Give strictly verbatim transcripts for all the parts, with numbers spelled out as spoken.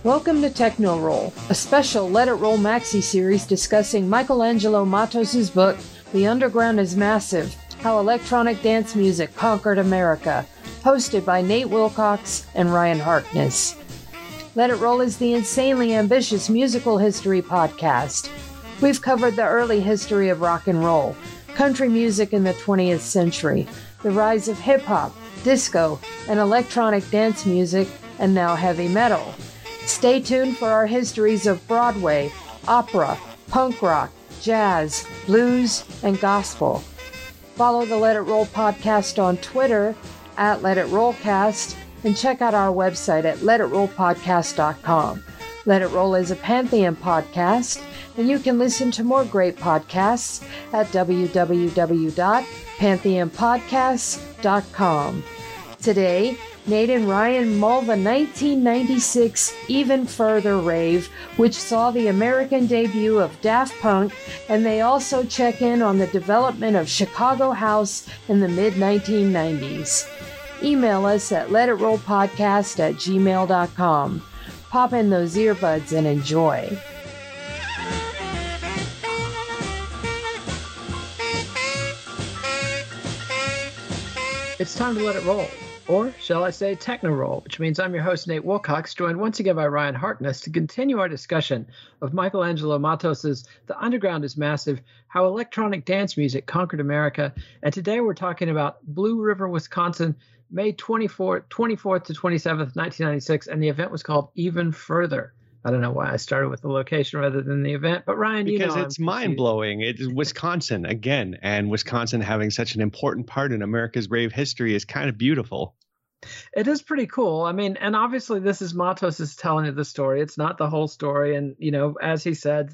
Welcome to Techno Roll, a special Let It Roll maxi series discussing Michelangelo Matos' book, The Underground is Massive, How Electronic Dance Music Conquered America, hosted by Nate Wilcox and Ryan Harkness. Let It Roll is the insanely ambitious musical history podcast. We've covered the early history of rock and roll, country music in the twentieth century, the rise of hip-hop, disco, and electronic dance music, and now heavy metal. Stay tuned for our histories of Broadway, opera, punk rock, jazz, blues, and gospel. Follow the Let It Roll podcast on Twitter at Let It Rollcast, and check out our website at let it roll podcast dot com. Let It Roll is a Pantheon podcast, and you can listen to more great podcasts at w w w dot pantheon podcasts dot com. Today, Nate and Ryan mull the nineteen ninety-six Even Further rave, which saw the American debut of Daft Punk, and they also check in on the development of Chicago House in the mid nineteen nineties. Email us at let it roll podcast at gmail dot com. Pop in those earbuds and enjoy. It's time to let it roll. Or, shall I say, Techno Roll, which means I'm your host, Nate Wilcox, joined once again by Ryan Harkness to continue our discussion of Michelangelo Matos' The Underground is Massive, How Electronic Dance Music Conquered America. And today we're talking about Blue River, Wisconsin, May twenty-fourth, twenty-fourth to twenty-seventh, nineteen ninety-six, and the event was called Even Further. I don't know why I started with the location rather than the event, but Ryan, you know. Because it's mind-blowing. It's Wisconsin, again, and Wisconsin having such an important part in America's rave history is kind of beautiful. It is pretty cool. I mean, and obviously this is Matos' telling of the story. It's not the whole story. And, you know, as he said,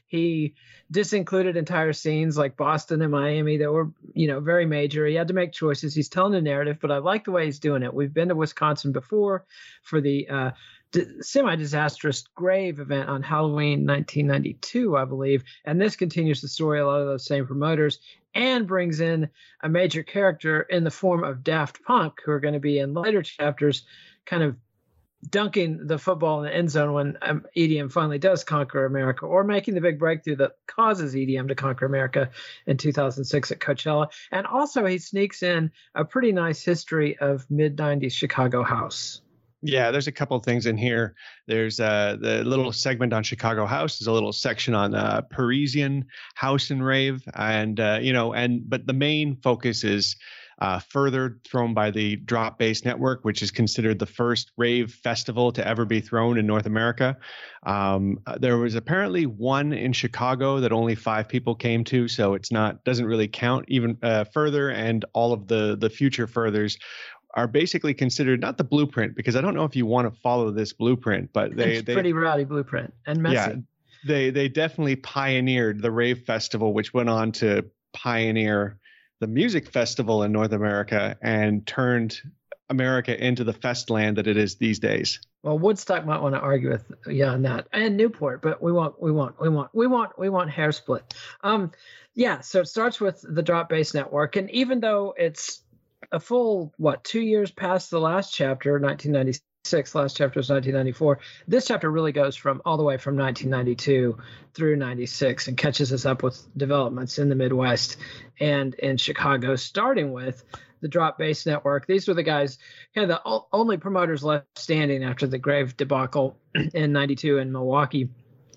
he disincluded entire scenes like Boston and Miami that were, you know, very major. He had to make choices. He's telling a narrative, but I like the way he's doing it. We've been to Wisconsin before for the uh, d- semi-disastrous Grave event on Halloween nineteen ninety-two, I believe. And this continues the story, a lot of those same promoters, and brings in a major character in the form of Daft Punk, who are going to be in later chapters kind of dunking the football in the end zone when um, E D M finally does conquer America, or making the big breakthrough that causes E D M to conquer America in two thousand six at Coachella. And also he sneaks in a pretty nice history of mid nineties Chicago house. Yeah, there's a couple of things in here. There's uh, the little segment on Chicago House. There's a little section on uh, Parisian house and rave, and uh, you know, and but the main focus is uh, further thrown by the Drop Bass Network, which is considered the first rave festival to ever be thrown in North America. Um, there was apparently one in Chicago that only five people came to, so it's not doesn't really count even uh, further, and all of the the future furthers are basically considered not the blueprint, because I don't know if you want to follow this blueprint, but they it's they pretty rowdy blueprint and messy. Yeah, they they definitely pioneered the rave festival, which went on to pioneer the music festival in North America and turned America into the fest land that it is these days. Well, Woodstock might want to argue with you on that, and Newport, but we want, we want, we want, we want, we want hair split. Um, yeah. So it starts with the Drop Bass Network, and even though it's a full, what, two years past the last chapter, nineteen ninety-six, last chapter was nineteen ninety-four. This chapter really goes from all the way from nineteen ninety-two through ninety-six and catches us up with developments in the Midwest and in Chicago, starting with the Drop Bass Network. These were the guys, kind of the o- only promoters left standing after the Grave debacle in ninety-two in Milwaukee.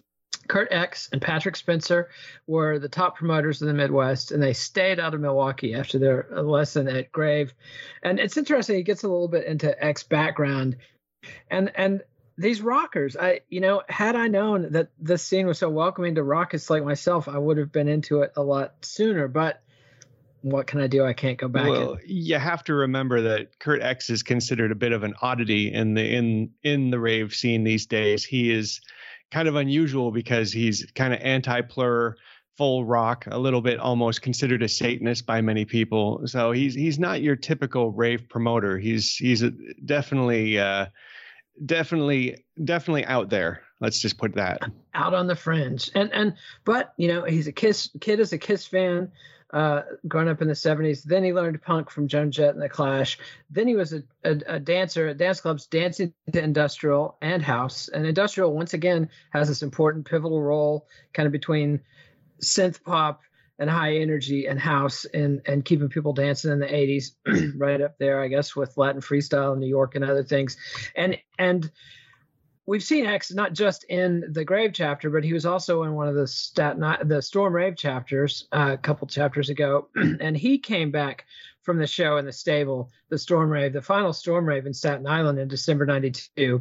Kurt X and Patrick Spencer were the top promoters in the Midwest, and they stayed out of Milwaukee after their lesson at Grave. And it's interesting, he gets a little bit into X background. And and these rockers, I you know, had I known that this scene was so welcoming to rockets like myself, I would have been into it a lot sooner. But what can I do? I can't go back. Well, and... you have to remember that Kurt X is considered a bit of an oddity in the in in the rave scene these days. He is kind of unusual because he's kind of anti-plur, full rock, a little bit almost considered a Satanist by many people. So he's he's not your typical rave promoter. He's he's a, definitely uh, definitely definitely out there. Let's just put that out on the fringe. And and but you know, he's a Kiss kid is a Kiss fan. Uh, growing up in the seventies. Then he learned punk from Joan Jett and the Clash. Then he was a, a, a dancer at dance clubs, dancing to industrial and house. And industrial, once again, has this important pivotal role kind of between synth pop and high energy and house and, and keeping people dancing in the eighties, right up there, I guess, with Latin freestyle in New York and other things. And and we've seen X not just in the Grave chapter, but he was also in one of the Staten the Storm Rave chapters uh, a couple chapters ago, and he came back from the show in the stable, the Storm Rave, the final Storm Rave in Staten Island in December ninety-two,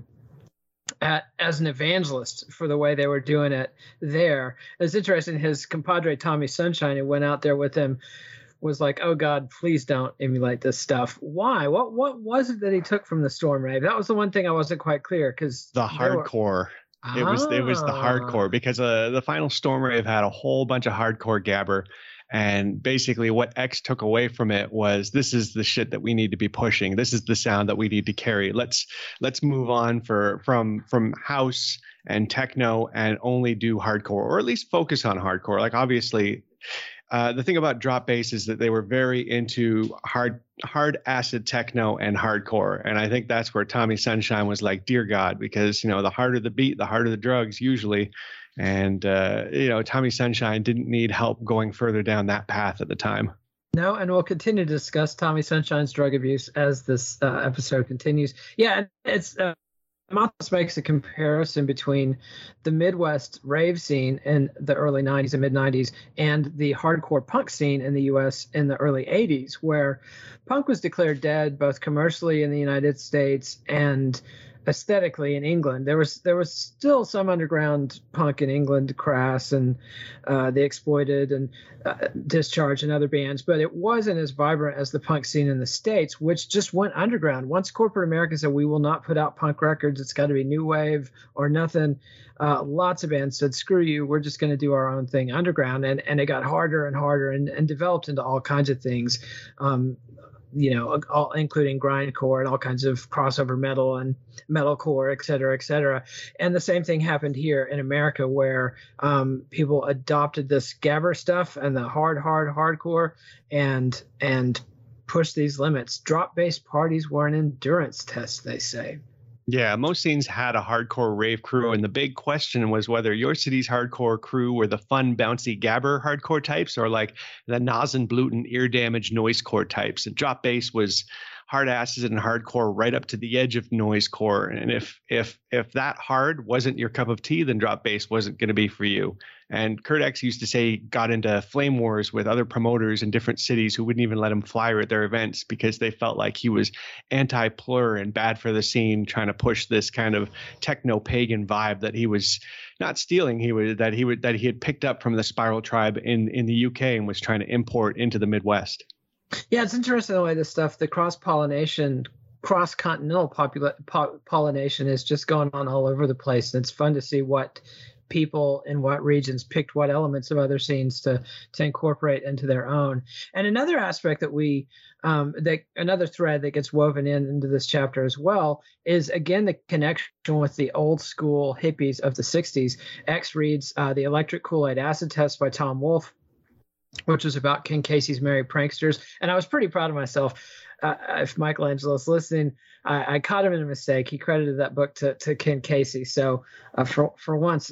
at, as an evangelist for the way they were doing it there. It's interesting. His compadre Tommy Sunshine, who went out there with him, was like, "Oh God, please don't emulate this stuff." Why? What What was it that he took from the Storm Rave? That was the one thing I wasn't quite clear, because the hardcore. Were... It was it was the hardcore, because uh, the final Storm Rave had a whole bunch of hardcore gabber, and basically what X took away from it was, this is the shit that we need to be pushing. This is the sound that we need to carry. Let's let's move on for from from house and techno and only do hardcore, or at least focus on hardcore. Like, obviously. Uh, the thing about Drop Bass is that they were very into hard hard acid techno and hardcore. And I think that's where Tommy Sunshine was like, dear God, because, you know, the harder the beat, the harder the drugs usually. And, uh, you know, Tommy Sunshine didn't need help going further down that path at the time. No, and we'll continue to discuss Tommy Sunshine's drug abuse as this uh, episode continues. Yeah, it's... Uh, Matos makes a comparison between the Midwest rave scene in the early nineties and mid nineties and the hardcore punk scene in the U S in the early eighties, where punk was declared dead both commercially in the United States and aesthetically in England. There was there was still some underground punk in England, Crass and uh, The Exploited and uh, Discharge and other bands, but it wasn't as vibrant as the punk scene in the States, which just went underground. Once corporate America said, we will not put out punk records, it's got to be new wave or nothing, uh, lots of bands said, screw you, we're just going to do our own thing underground. And, and it got harder and harder and, and developed into all kinds of things. Um, you know, all, including grindcore and all kinds of crossover metal and metalcore, et cetera, et cetera. And the same thing happened here in America, where um, people adopted this gabber stuff and the hard, hard, hardcore and and pushed these limits. Drop bass parties were an endurance test, they say. Yeah, most scenes had a hardcore rave crew, and the big question was whether your city's hardcore crew were the fun, bouncy gabber hardcore types, or like the Nasenbluten, ear damage noisecore types. And Drop Bass was hard acid and hardcore right up to the edge of noisecore. And if if if that hard wasn't your cup of tea, then Drop Bass wasn't going to be for you. And Kurt X used to say he got into flame wars with other promoters in different cities who wouldn't even let him flyer at their events because they felt like he was anti-plur and bad for the scene, trying to push this kind of techno-pagan vibe that he was not stealing, he was that he would that he had picked up from the Spiral Tribe in in the U K and was trying to import into the Midwest. Yeah, it's interesting the way this stuff, the cross-pollination, cross-continental popula- po- pollination is just going on all over the place. And it's fun to see what people in what regions picked what elements of other scenes to to incorporate into their own. And another aspect that we, um, that another thread that gets woven in into this chapter as well is, again, the connection with the old school hippies of the sixties. X reads uh, The Electric Kool-Aid Acid Test by Tom Wolfe, which was about Ken Casey's Merry Pranksters. And I was pretty proud of myself. Uh, if Michelangelo's listening, I, I caught him in a mistake. He credited that book to, to Ken Casey. So uh, for for once,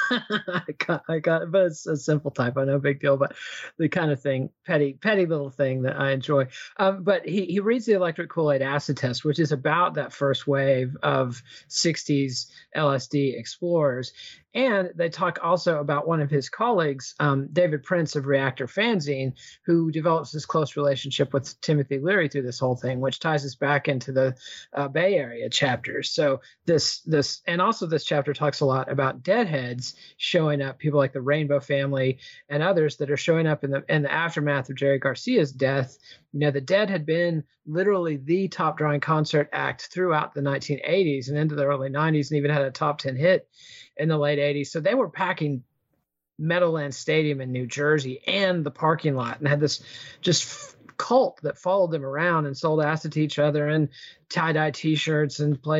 I got I got it, but it's a simple typo, no big deal. But the kind of thing, petty petty little thing that I enjoy. Um, but he he reads the Electric Kool-Aid Acid Test, which is about that first wave of sixties L S D explorers. And they talk also about one of his colleagues, um, David Prince of Reactor Fanzine, who develops this close relationship with Timothy Leary through this whole thing, which ties us back into the uh, Bay Area chapters. So this, this, and also this chapter talks a lot about deadheads showing up, people like the Rainbow Family and others that are showing up in the in the aftermath of Jerry Garcia's death. You know, the Dead had been literally the top drawing concert act throughout the nineteen eighties and into the early nineties, and even had a top ten hit in the late eighties. So they were packing Meadowlands Stadium in New Jersey and the parking lot, and had this just f- cult that followed them around and sold acid to each other and tie-dye T-shirts and played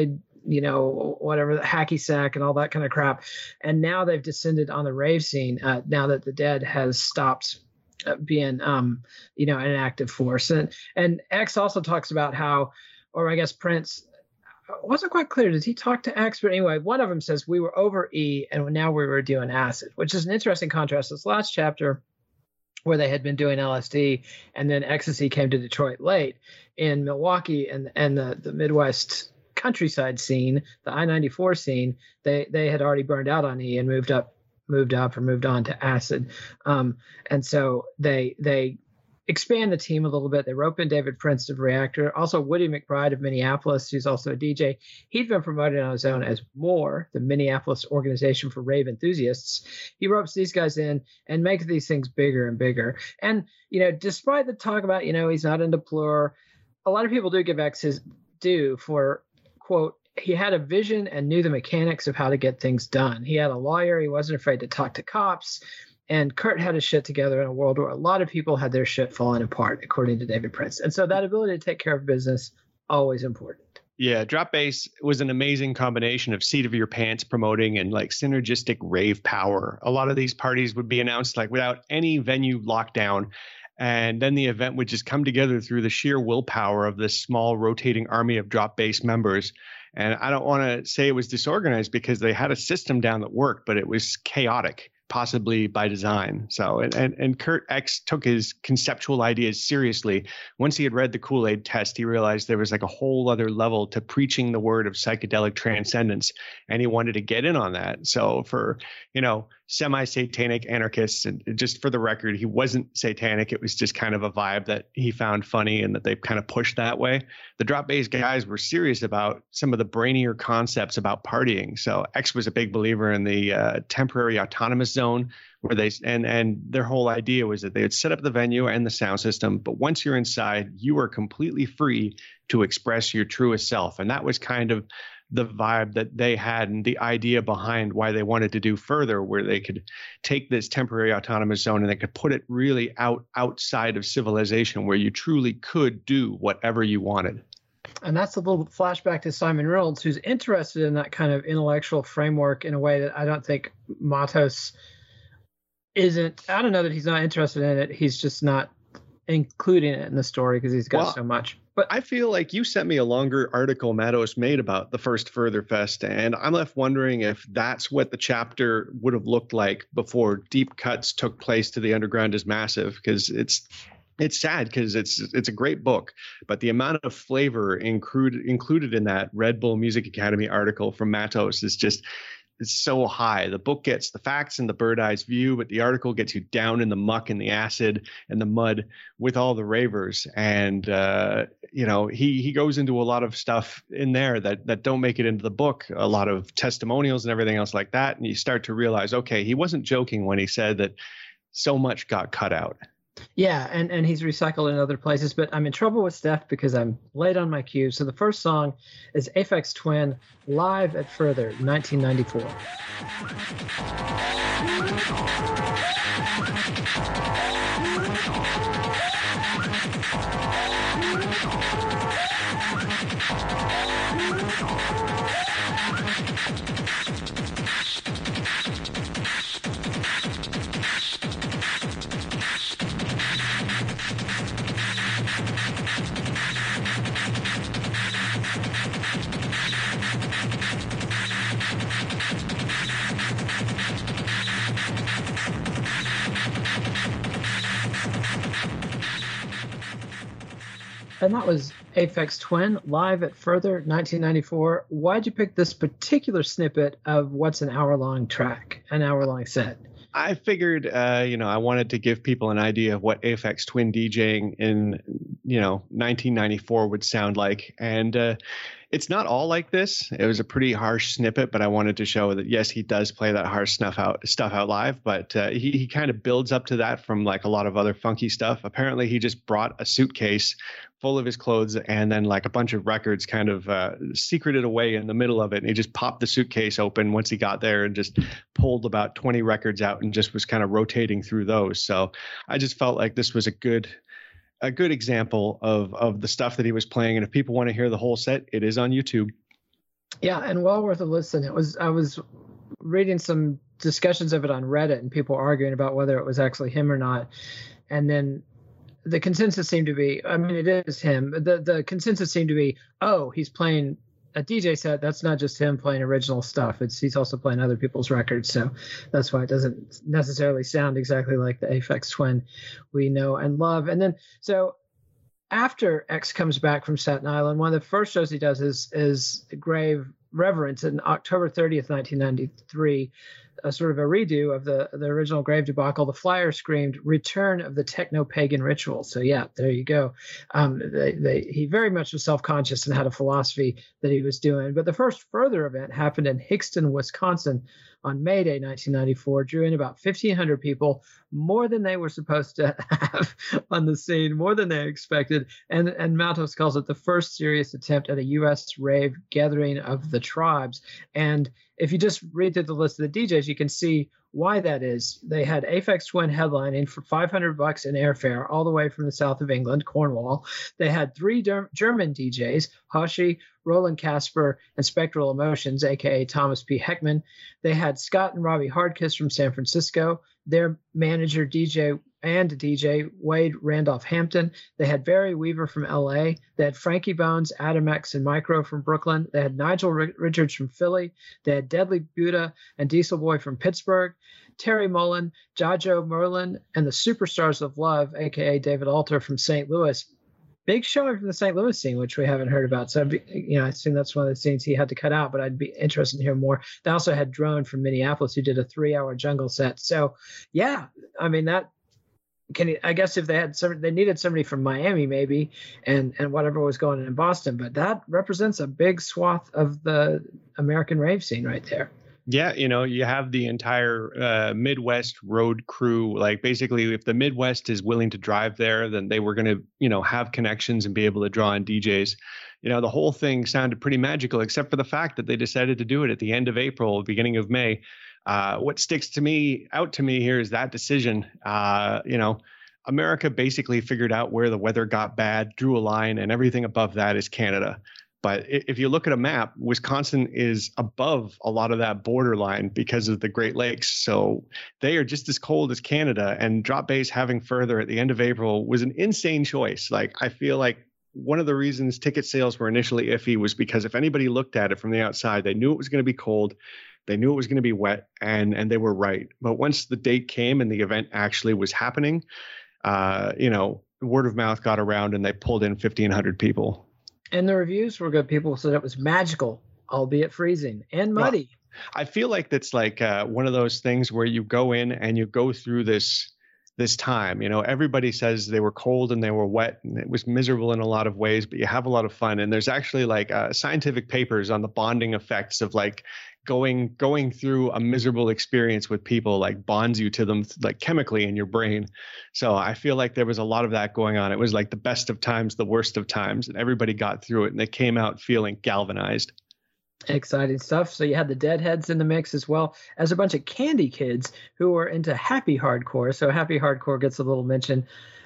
you know, whatever, the hacky sack and all that kind of crap. And now they've descended on the rave scene uh, now that the Dead has stopped uh, being, um, you know, an active force. And, and X also talks about how, or I guess Prince, wasn't quite clear. Did he talk to X? But anyway, one of them says we were over E and now we were doing acid, which is an interesting contrast. This last chapter where they had been doing L S D and then ecstasy came to Detroit late. In Milwaukee and and the, the Midwest countryside scene, the I ninety-four scene, they they had already burned out on E and moved up, moved up or moved on to acid. Um, and so they they expand the team a little bit. They rope in David Prince of Reactor, also Woody McBride of Minneapolis, who's also a D J. He'd been promoted on his own as MORE, the Minneapolis Organization for Rave Enthusiasts. He ropes these guys in and makes these things bigger and bigger. And, you know, despite the talk about, you know, he's not into Plur, a lot of people do give X his due for, quote, he had a vision and knew the mechanics of how to get things done. He had a lawyer. He wasn't afraid to talk to cops. And Kurt had his shit together in a world where a lot of people had their shit falling apart, according to David Prince. And so that ability to take care of business, always important. Yeah, Drop Bass was an amazing combination of seat of your pants promoting and like synergistic rave power. A lot of these parties would be announced like without any venue lockdown. And then the event would just come together through the sheer willpower of this small rotating army of Drop Bass members. And I don't want to say it was disorganized because they had a system down that worked, but it was chaotic, possibly by design. So, and, and, and Kurt X took his conceptual ideas seriously. Once he had read the Kool-Aid test, he realized there was like a whole other level to preaching the word of psychedelic transcendence. And he wanted to get in on that. So for, you know, semi-satanic anarchists, and just for the record, he wasn't satanic. It was just kind of a vibe that he found funny and that they kind of pushed that way. The Drop Bass guys were serious about some of the brainier concepts about partying. So X was a big believer in the uh, temporary autonomous zone, where they and and their whole idea was that they would set up the venue and the sound system, but once you're inside, you are completely free to express your truest self. And that was kind of the vibe that they had and the idea behind why they wanted to do further, where they could take this temporary autonomous zone and they could put it really out outside of civilization, where you truly could do whatever you wanted. And that's a little flashback to Simon Reynolds, who's interested in that kind of intellectual framework in a way that I don't think Matos isn't. I don't know that he's not interested in it. He's just not including it in the story because he's got well, so much. But I feel like you sent me a longer article Matos made about the first Further Fest, and I'm left wondering if that's what the chapter would have looked like before deep cuts took place to The Underground is Massive, because it's it's sad because it's it's a great book, but the amount of flavor included included in that Red Bull Music Academy article from Matos is just it's so high. The book gets the facts and the bird eyes view, but the article gets you down in the muck and the acid and the mud with all the ravers. And, uh, you know, he, he goes into a lot of stuff in there that, that don't make it into the book, a lot of testimonials and everything else like that. And you start to realize, okay, he wasn't joking when he said that so much got cut out. Yeah, and, and he's recycled in other places, but I'm in trouble with Steph because I'm late on my cue. So the first song is Aphex Twin, live at Further, nineteen ninety-four. And that was Aphex Twin, live at Further, nineteen ninety-four. Why'd you pick this particular snippet of what's an hour-long track, an hour-long set? I figured, uh, you know, I wanted to give people an idea of what Aphex Twin DJing in, you know, nineteen ninety-four would sound like. And uh, it's not all like this. It was a pretty harsh snippet, but I wanted to show that, yes, he does play that harsh stuff out, stuff out live, but uh, he, he kind of builds up to that from like a lot of other funky stuff. Apparently, he just brought a suitcase full of his clothes and then like a bunch of records kind of uh, secreted away in the middle of it. And he just popped the suitcase open once he got there and just pulled about twenty records out and just was kind of rotating through those. So I just felt like this was a good a good example of of the stuff that he was playing. And if people want to hear the whole set, it is on YouTube. Yeah, and well worth a listen. It was I was reading some discussions of it on Reddit and people arguing about whether it was actually him or not. And then the consensus seemed to be, I mean, it is him. The the consensus seemed to be, oh, he's playing a D J set. That's not just him playing original stuff. It's he's also playing other people's records. So that's why it doesn't necessarily sound exactly like the Aphex Twin we know and love. And then so after X comes back from Staten Island, one of the first shows he does is is Grave Reverence on October thirtieth, nineteen ninety-three, a sort of a redo of the the original Grave debacle. The flyer screamed "Return of the Techno-Pagan Ritual." So yeah, there you go. Um, they, they, he very much was self-conscious and had a philosophy that he was doing. But the first further event happened in Hickston, Wisconsin on May Day, nineteen ninety-four, drew in about fifteen hundred people, more than they were supposed to have on the scene, more than they expected. And, and Matos calls it the first serious attempt at a U S rave gathering of the tribes. And if you just read through the list of the D Js, you can see why that is. They had Aphex Twin headlining for five hundred bucks in airfare all the way from the south of England, Cornwall. They had three der- German D Js, Hoshi, Roland Casper, and Spectral Emotions, a k a. Thomas P. Heckman. They had Scott and Robbie Hardkiss from San Francisco, their manager, D J and D J Wade Randolph Hampton. They had Barry Weaver from L A. They had Frankie Bones, Adam X, and Micro from Brooklyn. They had Nigel R- Richards from Philly. They had Deadly Buddha and Diesel Boy from Pittsburgh. Terry Mullen, Jajo Merlin, and the Superstars of Love, a k a. David Alter from Saint Louis. Big showing from the Saint Louis scene, which we haven't heard about. So, you know, I assume that's one of the scenes he had to cut out, but I'd be interested to hear more. They also had Drone from Minneapolis, who did a three-hour jungle set. So, yeah, I mean, that can I guess if they had some, they needed somebody from Miami maybe, and and whatever was going on in Boston, but that represents a big swath of the American rave scene right there. Yeah, you know, you have the entire uh, Midwest road crew. Like basically, if the Midwest is willing to drive there, then they were going to, you know, have connections and be able to draw in D Js. You know, the whole thing sounded pretty magical, except for the fact that they decided to do it at the end of April, beginning of May. Uh, what sticks to me out to me here is that decision. Uh, you know, America basically figured out where the weather got bad, drew a line, and everything above that is Canada. But if you look at a map, Wisconsin is above a lot of that borderline because of the Great Lakes. So they are just as cold as Canada, and Drop Bass having further at the end of April was an insane choice. Like, I feel like one of the reasons ticket sales were initially iffy was because if anybody looked at it from the outside, they knew it was going to be cold. They knew it was going to be wet, and and they were right. But once the date came and the event actually was happening, uh, you know, word of mouth got around and they pulled in fifteen hundred people. And the reviews were good. People said it was magical, albeit freezing and muddy. Well, I feel like that's like uh, one of those things where you go in and you go through this this time. You know, everybody says they were cold and they were wet and it was miserable in a lot of ways, but you have a lot of fun. And there's actually like uh, scientific papers on the bonding effects of like going going through a miserable experience with people, like bonds you to them like chemically in your brain. So I feel like there was a lot of that going on. It was like the best of times, the worst of times, and everybody got through it and they came out feeling galvanized. Exciting stuff. So you had the Deadheads in the mix, as well as a bunch of Candy Kids who were into happy hardcore. So happy hardcore gets a little mention.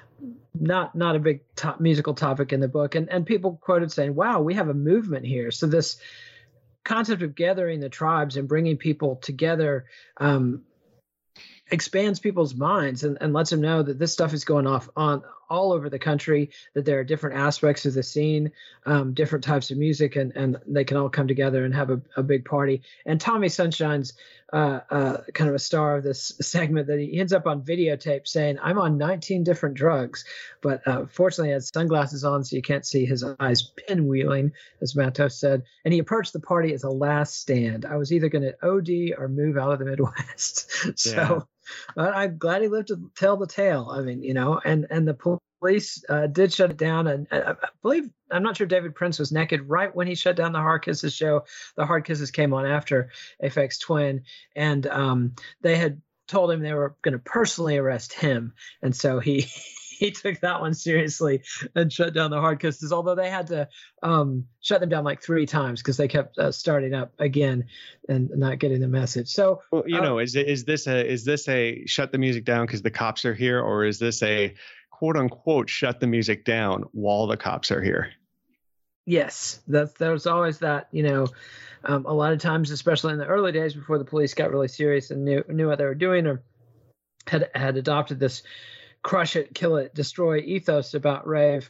Not not a big top musical topic in the book. And and people quoted saying, wow, we have a movement here. So this concept of gathering the tribes and bringing people together um, expands people's minds and, and lets them know that this stuff is going off on all over the country, that there are different aspects of the scene, um, different types of music, and, and they can all come together and have a, a big party. And Tommy Sunshine's uh, uh, kind of a star of this segment, that he ends up on videotape saying, I'm on nineteen different drugs, but uh, fortunately he has sunglasses on so you can't see his eyes pinwheeling, as Matos said. And he approached the party as a last stand. I was either going to O D or move out of the Midwest. so yeah. But I'm glad he lived to tell the tale. I mean, you know, and, and the police uh, did shut it down. And I believe, I'm not sure David Prince was naked right when he shut down the Hard Kisses show. The Hard Kisses came on after Aphex Twin. And um, they had told him they were going to personally arrest him. And so he he took that one seriously and shut down the Hard Kisses, although they had to um, shut them down like three times because they kept uh, starting up again and not getting the message. So, well, you uh, know, is is this a is this a shut the music down because the cops are here, or is this a quote unquote shut the music down while the cops are here? Yes, that there's always that, you know, um, a lot of times, especially in the early days before the police got really serious and knew knew what they were doing, or had had adopted this crush it, kill it, destroy ethos about rave,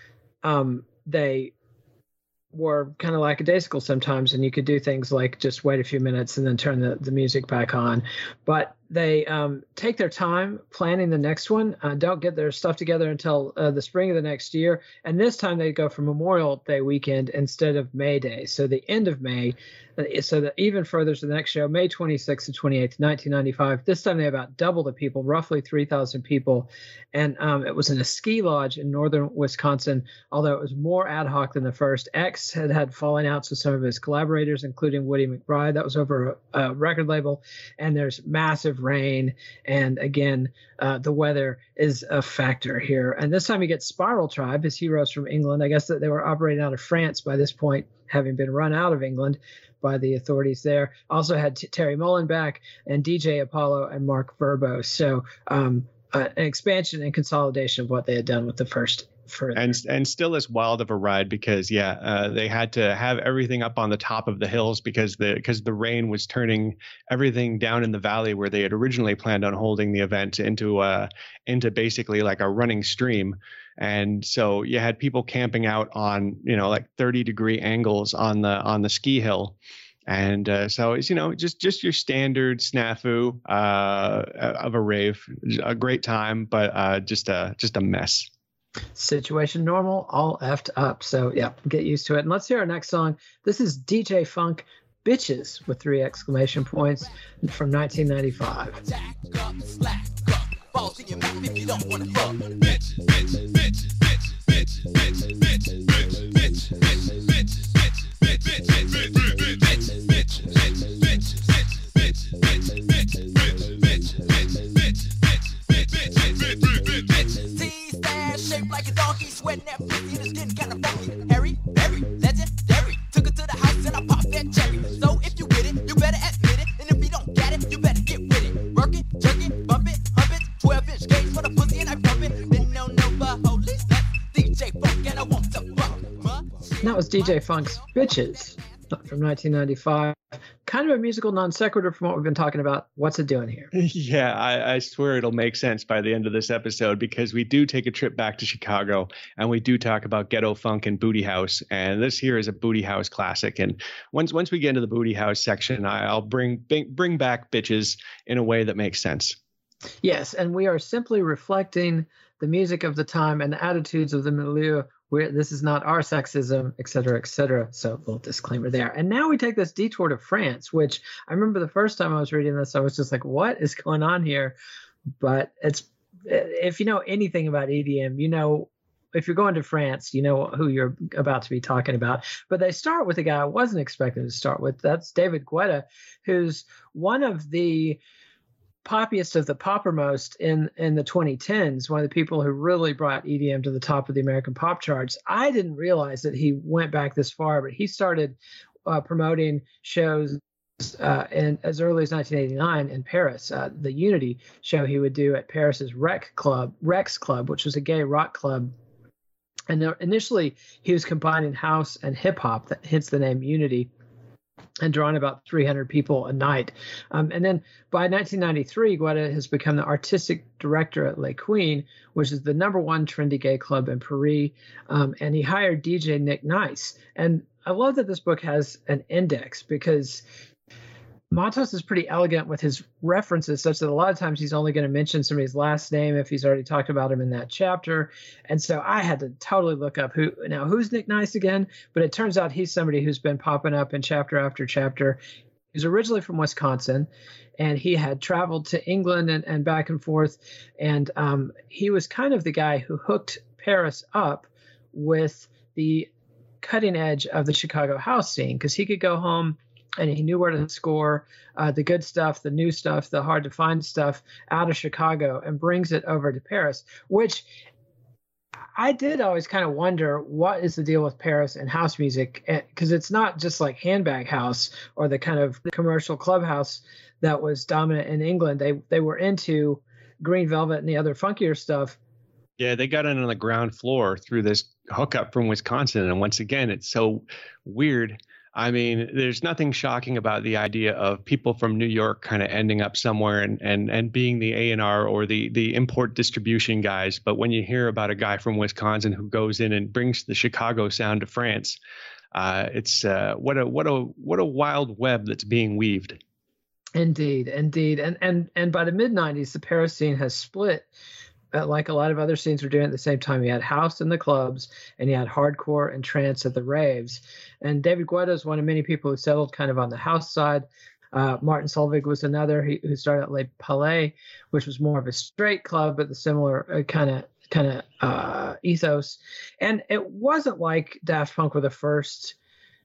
um, they were kind of lackadaisical sometimes, and you could do things like just wait a few minutes and then turn the, the music back on. But they um, take their time planning the next one, uh, don't get their stuff together until uh, the spring of the next year. And this time they go for Memorial Day weekend instead of May Day. So the end of May, so that even further to the next show, May twenty-sixth to twenty-eighth, nineteen ninety-five. This time they about double the people, roughly three thousand people. And um, it was in a ski lodge in northern Wisconsin, although it was more ad hoc than the first. X had had falling outs with some of his collaborators, including Woody McBride. That was over a, a record label. And there's massive rain. And again, uh, the weather is a factor here. And this time you get Spiral Tribe, his heroes from England. I guess that they were operating out of France by this point, having been run out of England by the authorities there. Also had T- Terry Mullenbeck and D J Apollo and Mark Verbo. So um, uh, an expansion and consolidation of what they had done with the first. Further. And and still as wild of a ride because yeah, uh, they had to have everything up on the top of the hills because the because the rain was turning everything down in the valley where they had originally planned on holding the event into uh into basically like a running stream. And so you had people camping out on, you know, like thirty degree angles on the on the ski hill. And uh, so it's, you know, just just your standard snafu uh, of a rave, a great time, but uh, just a just a mess. Situation normal, all effed up. So yeah, get used to it. And let's hear our next song. This is D J Funk, Bitches with three exclamation points from nineteen ninety-five. Jack up, slack up, balls in your mouth if you don't want to fuck. Bitch, bitch, bitch, bitch, bitch, bitch, bitch, bitch, bitch, bitch, bitch, bitch, bitch, shaped like a donkey, sweating that pussy, the skin kind of funky. Harry, Harry, legendary. Took it to the house and I popped that cherry. So if you get it, you better admit it. And if you don't get it, you better get with it. Work it, jerk it, bump it, hump it. twelve inch gauge for the pussy and I pump it. Been no no but holy snap. D J Funk and I want to fuck. That was D J Funk's Bitches from nineteen ninety-five. Kind of a musical non sequitur from what we've been talking about. What's it doing here? Yeah, I, I swear it'll make sense by the end of this episode because we do take a trip back to Chicago and we do talk about ghetto funk and Booty House. And this here is a Booty House classic. And once once we get into the Booty House section, I, I'll bring bring back Bitches in a way that makes sense. Yes, and we are simply reflecting the music of the time and the attitudes of the milieu. Where this is not our sexism, et cetera, et cetera. So a little disclaimer there. And now we take this detour to France, which I remember the first time I was reading this, I was just like, what is going on here? But it's if you know anything about E D M, you know, if you're going to France, you know who you're about to be talking about. But they start with a guy I wasn't expecting to start with. That's David Guetta, who's one of the poppiest of the poppermost in in the twenty tens, one of the people who really brought E D M to the top of the American pop charts. I didn't realize that he went back this far, but he started uh, promoting shows uh, in, as early as nineteen eighty-nine in Paris. Uh, the Unity show he would do at Paris's Rec Club, Rex Club, which was a gay rock club. And initially, he was combining house and hip hop, that hence the name Unity, and drawing about three hundred people a night. Um, and then by nineteen ninety-three, Guetta has become the artistic director at Les Queens, which is the number one trendy gay club in Paris. Um, and he hired D J Nick Nice. And I love that this book has an index because Matos is pretty elegant with his references, such that a lot of times he's only going to mention somebody's last name if he's already talked about him in that chapter. And so I had to totally look up who now who's Nick Nice again, but it turns out he's somebody who's been popping up in chapter after chapter. He's originally from Wisconsin, and he had traveled to England and, and back and forth. And um, he was kind of the guy who hooked Paris up with the cutting edge of the Chicago house scene, because he could go home and he knew where to score uh, the good stuff, the new stuff, the hard to find stuff out of Chicago and brings it over to Paris, which I did always kind of wonder, what is the deal with Paris and house music? Because it's not just like Handbag House or the kind of commercial clubhouse that was dominant in England. They they were into Green Velvet and the other funkier stuff. Yeah, they got in on the ground floor through this hookup from Wisconsin. And once again, it's so weird. I mean, there's nothing shocking about the idea of people from New York kind of ending up somewhere and and and being the A and R or the the import distribution guys. But when you hear about a guy from Wisconsin who goes in and brings the Chicago sound to France, uh, it's uh, what a what a what a wild web that's being weaved. Indeed, indeed, and and and by the mid nineties, the Paris scene has split. Uh, like a lot of other scenes were doing at the same time. You had house in the clubs, and you had hardcore and trance at the raves. And David Guetta is one of many people who settled kind of on the house side. Uh, Martin Solveig was another he, who started at Le Palais, which was more of a straight club, but the similar kind of kind of uh, ethos. And it wasn't like Daft Punk were the first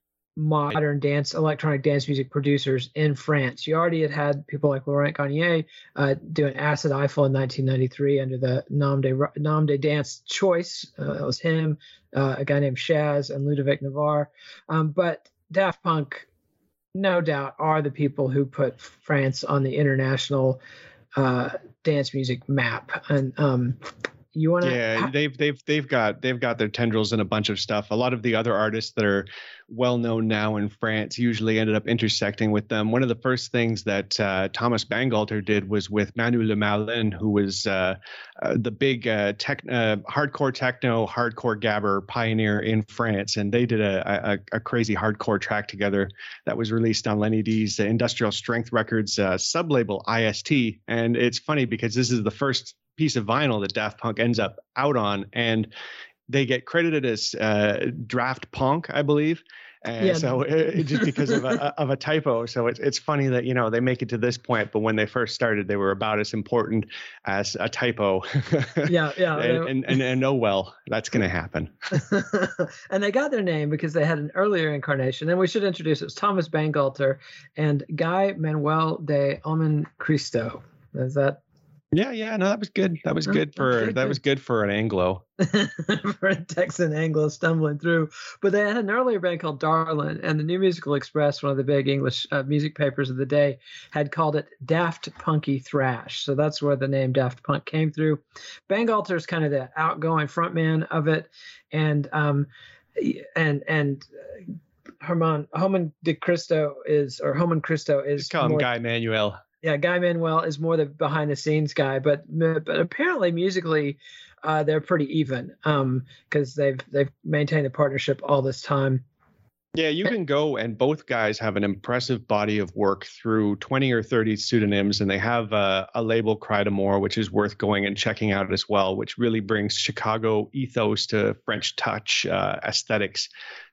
modern dance, electronic dance music producers in France. You already had had people like Laurent Garnier uh, doing Acid Eiffel in nineteen ninety-three under the Nom de, Nom de Dance choice. Uh, it was him, uh, a guy named Shaz, and Ludovic Navarre. Um, but Daft Punk, no doubt, are the people who put France on the international uh, dance music map. And um, you want to? Yeah, they've they've they've got they've got their tendrils in a bunch of stuff. A lot of the other artists that are well known now in France usually ended up intersecting with them. One of the first things that uh, Thomas Bangalter did was with Manu Le Malin, who was uh, uh, the big uh, tech, uh, hardcore techno, hardcore gabber pioneer in France, and they did a, a, a crazy hardcore track together that was released on Lenny D's uh, Industrial Strength Records uh, sublabel I S T. And it's funny because this is the first piece of vinyl that Daft Punk ends up out on, and they get credited as uh, Draft Punk, I believe. And yeah. so it, just because of a, of a typo. So it's it's funny that, you know, they make it to this point, but when they first started, they were about as important as a typo. Yeah, yeah. and, and, and, and oh, well, that's going to happen. And they got their name because they had an earlier incarnation. And we should introduce it. It's Thomas Bangalter and Guy Manuel de Almen Cristo. Is that? Yeah, yeah, no, that was good. That was good for okay, that good. was good for an Anglo, for a Texan Anglo stumbling through. But they had an earlier band called Darlin, and the New Musical Express, one of the big English uh, music papers of the day, had called it Daft Punky Thrash. So that's where the name Daft Punk came through. Bangalter is kind of the outgoing frontman of it, and um, and and. Herman Homan de Cristo is, or Homan Cristo is. Just call him more, Guy Manuel. Yeah, Guy Manuel is more the behind the scenes guy, but but apparently musically, uh, they're pretty even because um, they've they've maintained a partnership all this time. Yeah, you can go, and both guys have an impressive body of work through twenty or thirty pseudonyms, and they have a, a label, Cry de More, which is worth going and checking out as well, which really brings Chicago ethos to French touch uh, aesthetics.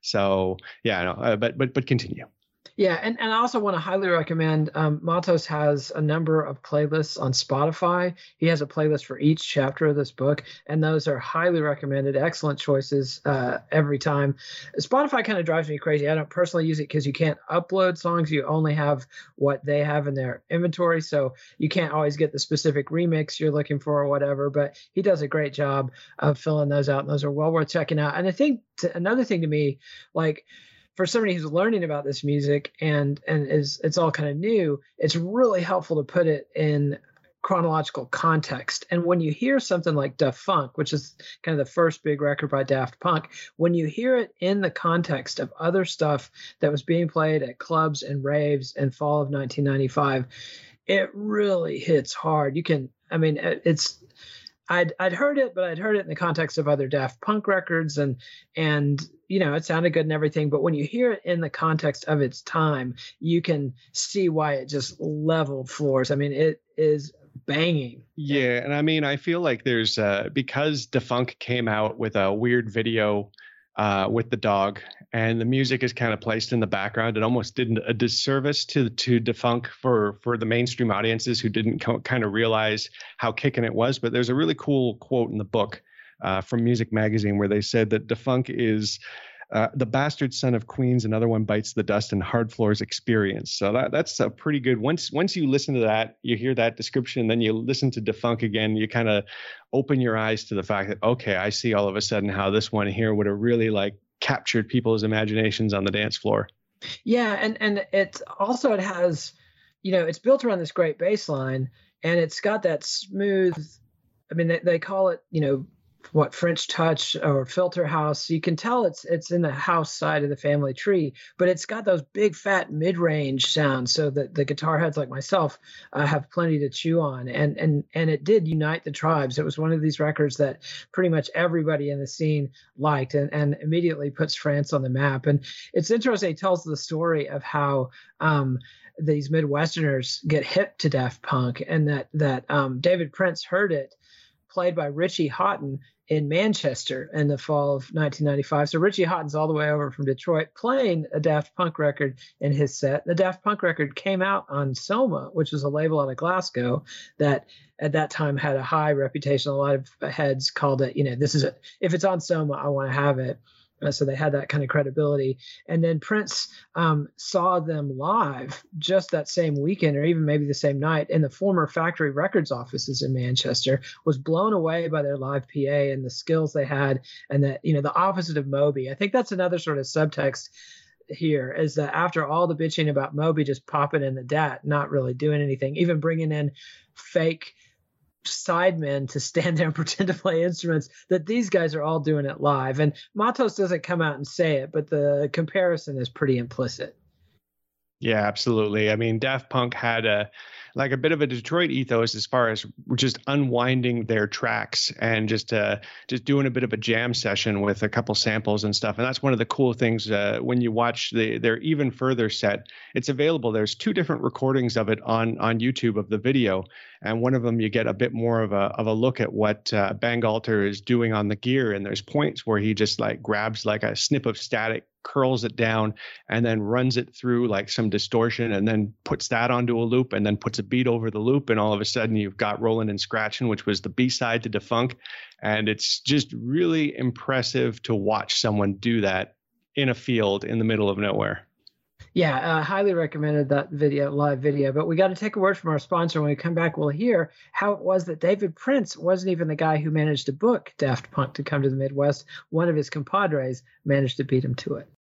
So yeah, no, uh, but but but continue. Yeah, and, and I also want to highly recommend, um, Matos has a number of playlists on Spotify. He has a playlist for each chapter of this book, and those are highly recommended, excellent choices uh, every time. Spotify kind of drives me crazy. I don't personally use it because you can't upload songs. You only have what they have in their inventory, so you can't always get the specific remix you're looking for or whatever, but he does a great job of filling those out, and those are well worth checking out. And I think to, another thing to me, like, for somebody who's learning about this music and and is it's all kind of new, it's really helpful to put it in chronological context. And when you hear something like Da Funk, which is kind of the first big record by Daft Punk, when you hear it in the context of other stuff that was being played at clubs and raves in fall of nineteen ninety-five, it really hits hard. You can, I mean, it's I'd I'd heard it, but I'd heard it in the context of other Daft Punk records, and and you know, it sounded good and everything. But when you hear it in the context of its time, you can see why it just leveled floors. I mean, it is banging. Yeah, and I mean, I feel like there's uh, because Da Funk came out with a weird video uh, with the dog, and the music is kind of placed in the background. It almost did a disservice to to Da Funk for for the mainstream audiences who didn't co- kind of realize how kicking it was. But there's a really cool quote in the book uh, from Music Magazine where they said that Da Funk is uh, the bastard son of Queens. Another one bites the dust and hard floors experience. So that that's a pretty good. Once once you listen to that, you hear that description, then you listen to Da Funk again, you kind of open your eyes to the fact that, okay, I see all of a sudden how this one here would have really like captured people's imaginations on the dance floor. Yeah, and and it's also, it has, you know, it's built around this great bass line, and it's got that smooth, I mean, they, they call it, you know, what French Touch or Filter House. You can tell it's it's in the house side of the family tree, but it's got those big fat mid-range sounds, so that the guitar heads like myself uh, have plenty to chew on. And and and it did unite the tribes. It was one of these records that pretty much everybody in the scene liked, and and immediately puts France on the map. And it's interesting. It tells the story of how um, these Midwesterners get hip to Daft Punk, and that that um, David Prince heard it played by Richie Hawtin in Manchester in the fall of nineteen ninety-five. So Richie Hawtin's all the way over from Detroit playing a Daft Punk record in his set. The Daft Punk record came out on Soma, which was a label out of Glasgow that at that time had a high reputation. A lot of heads called it, you know, this is a, if it's on Soma, I want to have it. Uh, so they had that kind of credibility. And then Prince um, saw them live just that same weekend, or even maybe the same night, in the former Factory Records offices in Manchester, was blown away by their live P A and the skills they had, and that, you know, the opposite of Moby. I think that's another sort of subtext here, is that after all the bitching about Moby just popping in the D A T, not really doing anything, even bringing in fake sidemen to stand there and pretend to play instruments, that these guys are all doing it live. And Matos doesn't come out and say it, but the comparison is pretty implicit. Yeah, absolutely. I mean, Daft Punk had a like a bit of a Detroit ethos as far as just unwinding their tracks and just uh, just doing a bit of a jam session with a couple samples and stuff. And that's one of the cool things uh, when you watch the their even further set. It's available. There's two different recordings of it on on YouTube of the video, and one of them you get a bit more of a of a look at what uh, Bangalter is doing on the gear. And there's points where he just like grabs like a snip of static, curls it down, and then runs it through like some distortion, and then puts that onto a loop, and then puts a beat over the loop, and all of a sudden you've got Rollin' and Scratchin', which was the B-side to Defunk. And it's just really impressive to watch someone do that in a field in the middle of nowhere. Yeah, I uh, highly recommended that video, live video. But we got to take a word from our sponsor. When we come back, we'll hear how it was that David Prince wasn't even the guy who managed to book Daft Punk to come to the Midwest. One of his compadres managed to beat him to it.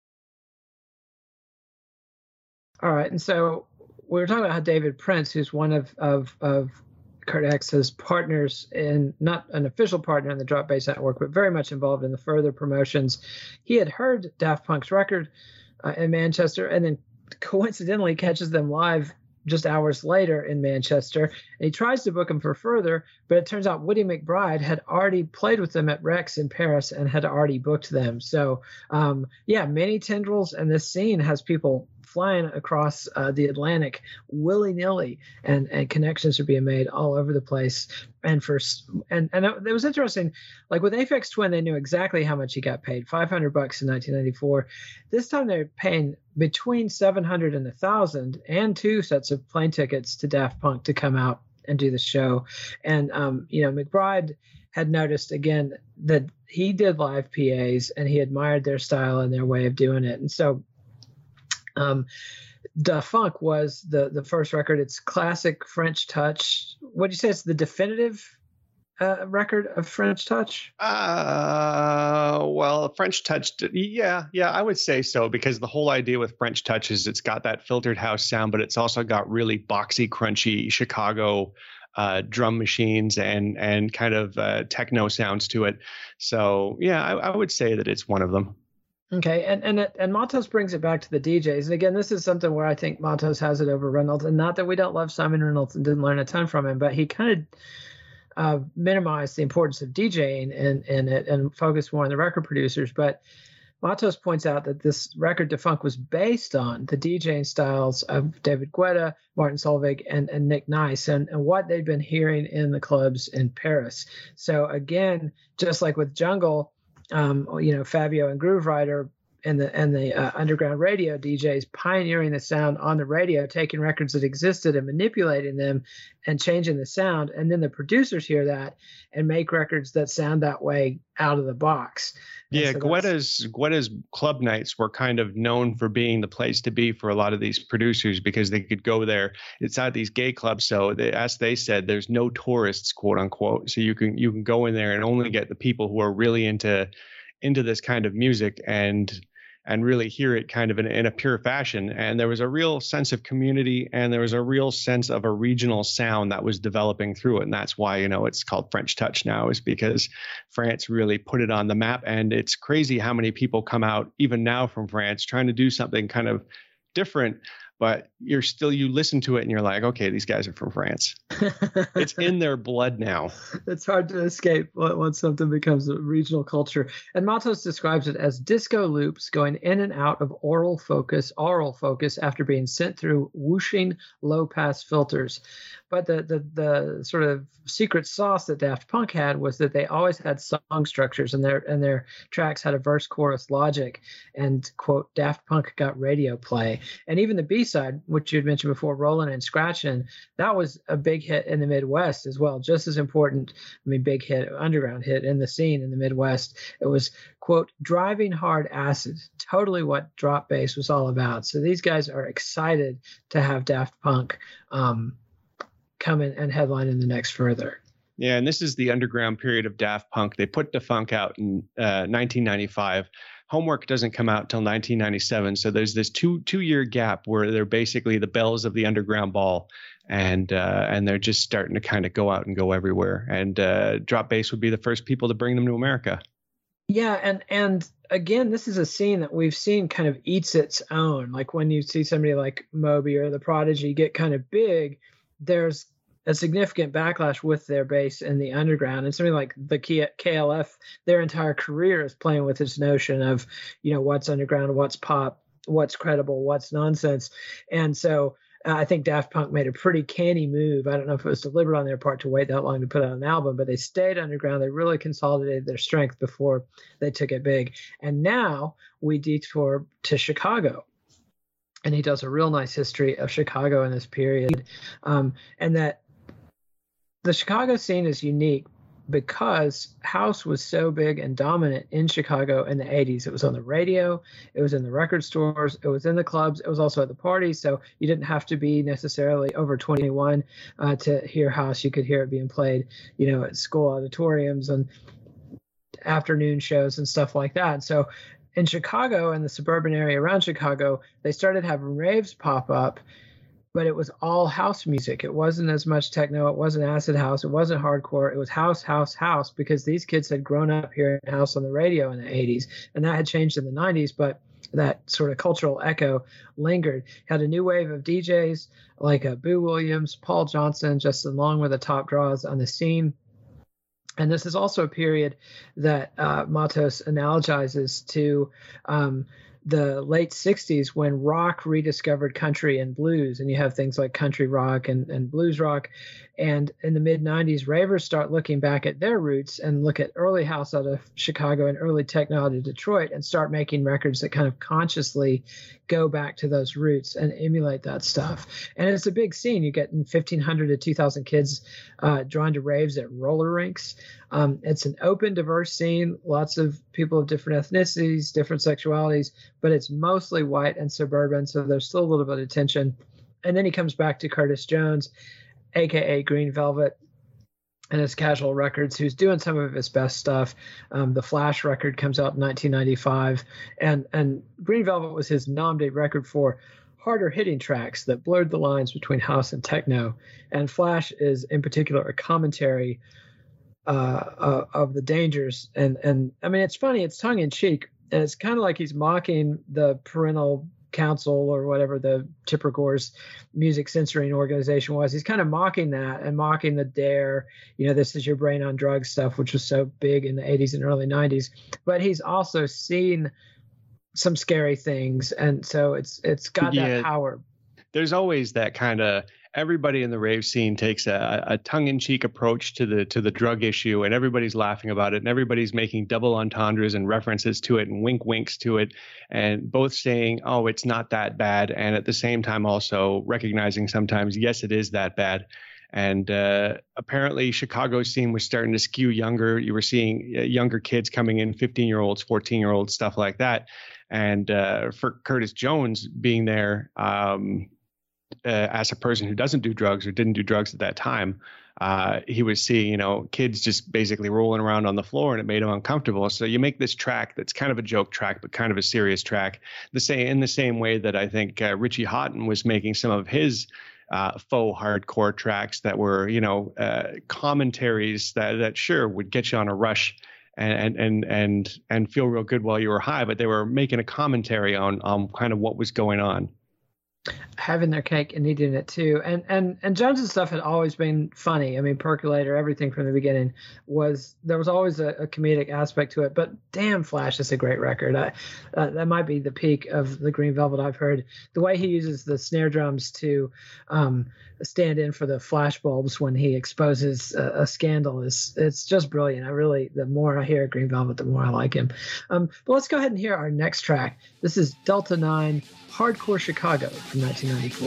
All right, and so we were talking about how David Prince, who's one of of, of Kurt X's partners, in not an official partner in the Drop Bass Network, but very much involved in the further promotions. He had heard Daft Punk's record uh, in Manchester, and then coincidentally catches them live just hours later in Manchester. And he tries to book them for further, but it turns out Woody McBride had already played with them at Rex in Paris and had already booked them. So um, yeah, many tendrils, and this scene has people flying across uh, the Atlantic willy-nilly, and, and connections are being made all over the place. And for and and it, it was interesting, like with Aphex Twin, they knew exactly how much he got paid, five hundred bucks in nineteen ninety-four. This time they're paying between seven hundred and a thousand, and two sets of plane tickets to Daft Punk to come out and do the show. And um, you know, McBride had noticed again that he did live P As, and he admired their style and their way of doing it. And so Um, Da Funk was the the first record. It's classic French touch. What do you say? It's the definitive uh, record of French touch? Uh, well, French touch, yeah, yeah, I would say so, because the whole idea with French touch is it's got that filtered house sound, but it's also got really boxy, crunchy Chicago uh, drum machines and and kind of uh, techno sounds to it. So yeah, I, I would say that it's one of them. Okay, and and it, and Matos brings it back to the D Js. And again, this is something where I think Matos has it over Reynolds. And not that we don't love Simon Reynolds and didn't learn a ton from him, but he kind of uh, minimized the importance of DJing in, in it and focused more on the record producers. But Matos points out that this record Da Funk was based on the DJing styles of David Guetta, Martin Solveig, and, and Nick Nice, and, and what they'd been hearing in the clubs in Paris. So again, just like with Jungle, Um, you know, Fabio and Grooverider and the and the uh, underground radio D Js pioneering the sound on the radio, taking records that existed and manipulating them and changing the sound. And then the producers hear that and make records that sound that way out of the box. Yeah, so Guetta's Guetta's club nights were kind of known for being the place to be for a lot of these producers, because they could go there. It's at these gay clubs, so they, as they said, there's no tourists, quote unquote. So you can you can go in there and only get the people who are really into into this kind of music. And and really hear it kind of in, in a pure fashion. And there was a real sense of community, and there was a real sense of a regional sound that was developing through it. And that's why, you know, it's called French Touch now, is because France really put it on the map. And it's crazy how many people come out even now from France trying to do something kind of different, but you're still, you listen to it and you're like, okay, these guys are from France. It's in their blood now. It's hard to escape once something becomes a regional culture. And Matos describes it as disco loops going in and out of oral focus, oral focus after being sent through whooshing low pass filters. But the, the the sort of secret sauce that Daft Punk had was that they always had song structures, and their and their tracks had a verse chorus logic, and quote, Daft Punk got radio play. And even the B-side, which you'd mentioned before, Rollin' and Scratchin', that was a big hit in the Midwest as well, just as important. I mean, big hit, underground hit in the scene in the Midwest. It was, quote, driving hard acid, totally what drop bass was all about. So these guys are excited to have Daft Punk um, come in and headline in the next Further. Yeah, and this is the underground period of Daft Punk. They put Defunk out in uh, nineteen ninety-five. Homework doesn't come out till nineteen ninety-seven. So there's this two two year gap where they're basically the bells of the underground ball, and uh, and they're just starting to kind of go out and go everywhere. And uh, Drop Bass would be the first people to bring them to America. Yeah, and and again, this is a scene that we've seen kind of eats its own. Like when you see somebody like Moby or the Prodigy get kind of big, there's a significant backlash with their bass in the underground. And something like the K L F, their entire career is playing with this notion of, you know, what's underground, what's pop, what's credible, what's nonsense. And so uh, I think Daft Punk made a pretty canny move. I don't know if it was deliberate on their part to wait that long to put out an album, but they stayed underground. They really consolidated their strength before they took it big. And now we detour to Chicago. And he does a real nice history of Chicago in this period. Um, and that the Chicago scene is unique because house was so big and dominant in Chicago in the eighties. It was on the radio, it was in the record stores, it was in the clubs, it was also at the parties. So you didn't have to be necessarily over twenty-one uh, to hear house. You could hear it being played, you know, at school auditoriums and afternoon shows and stuff like that. So in Chicago and the suburban area around Chicago, they started having raves pop up, but it was all house music. It wasn't as much techno. It wasn't acid house. It wasn't hardcore. It was house, house, house, because these kids had grown up hearing house on the radio in the eighties, and that had changed in the nineties, but that sort of cultural echo lingered. Had a new wave of D Js like uh, Boo Williams, Paul Johnson, Justin Long were the top draws on the scene. And this is also a period that uh, Matos analogizes to um, the late sixties when rock rediscovered country and blues, and you have things like country rock and, and blues rock. And in the mid nineties, ravers start looking back at their roots and look at early house out of Chicago and early techno out of Detroit and start making records that kind of consciously go back to those roots and emulate that stuff. And it's a big scene. You get fifteen hundred to two thousand kids uh, drawn to raves at roller rinks. Um, it's an open, diverse scene, lots of people of different ethnicities, different sexualities, but it's mostly white and suburban, so there's still a little bit of tension. And then he comes back to Curtis Jones, a k a. Green Velvet, and his Casual Records, who's doing some of his best stuff. Um, the Flash record comes out in nineteen ninety-five, and, and Green Velvet was his nom-de record for harder hitting tracks that blurred the lines between house and techno. And Flash is in particular a commentary uh, uh, of the dangers. And, and I mean, it's funny, it's tongue in cheek, and it's kind of like he's mocking the parental council or whatever the Tipper Gore's music censoring organization was. He's kind of mocking that and mocking the dare, you know, this is your brain on drugs stuff, which was so big in the eighties and early nineties. But he's also seen some scary things, and so it's it's got yeah, that power. There's always that kind of, everybody in the rave scene takes a, a tongue-in-cheek approach to the to the drug issue, and everybody's laughing about it, and everybody's making double entendres and references to it and wink winks to it, and both saying, oh, it's not that bad, and at the same time also recognizing sometimes, yes, it is that bad. And uh, apparently Chicago's scene was starting to skew younger. You were seeing younger kids coming in, fifteen-year-olds, fourteen-year-olds, stuff like that. And uh, for Curtis Jones being there, um, uh, as a person who doesn't do drugs or didn't do drugs at that time, uh, he was seeing, you know, kids just basically rolling around on the floor, and it made him uncomfortable. So you make this track that's kind of a joke track, but kind of a serious track, the same in the same way that I think uh, Richie Hawtin was making some of his uh, faux hardcore tracks that were, you know, uh, commentaries that that sure would get you on a rush and and and and feel real good while you were high, but they were making a commentary on on kind of what was going on. Having their cake and eating it too. And and and Jones's stuff had always been funny. I mean, Percolator, everything from the beginning was, there was always a, a comedic aspect to it. But damn, Flash is a great record. I, uh, that might be the peak of the Green Velvet I've heard. The way he uses the snare drums to um, stand in for the flash bulbs when he exposes a, a scandal is, it's just brilliant. I really, the more I hear Green Velvet, the more I like him. Um, but let's go ahead and hear our next track. This is Delta Nine, Hardcore Chicago from nineteen ninety-four.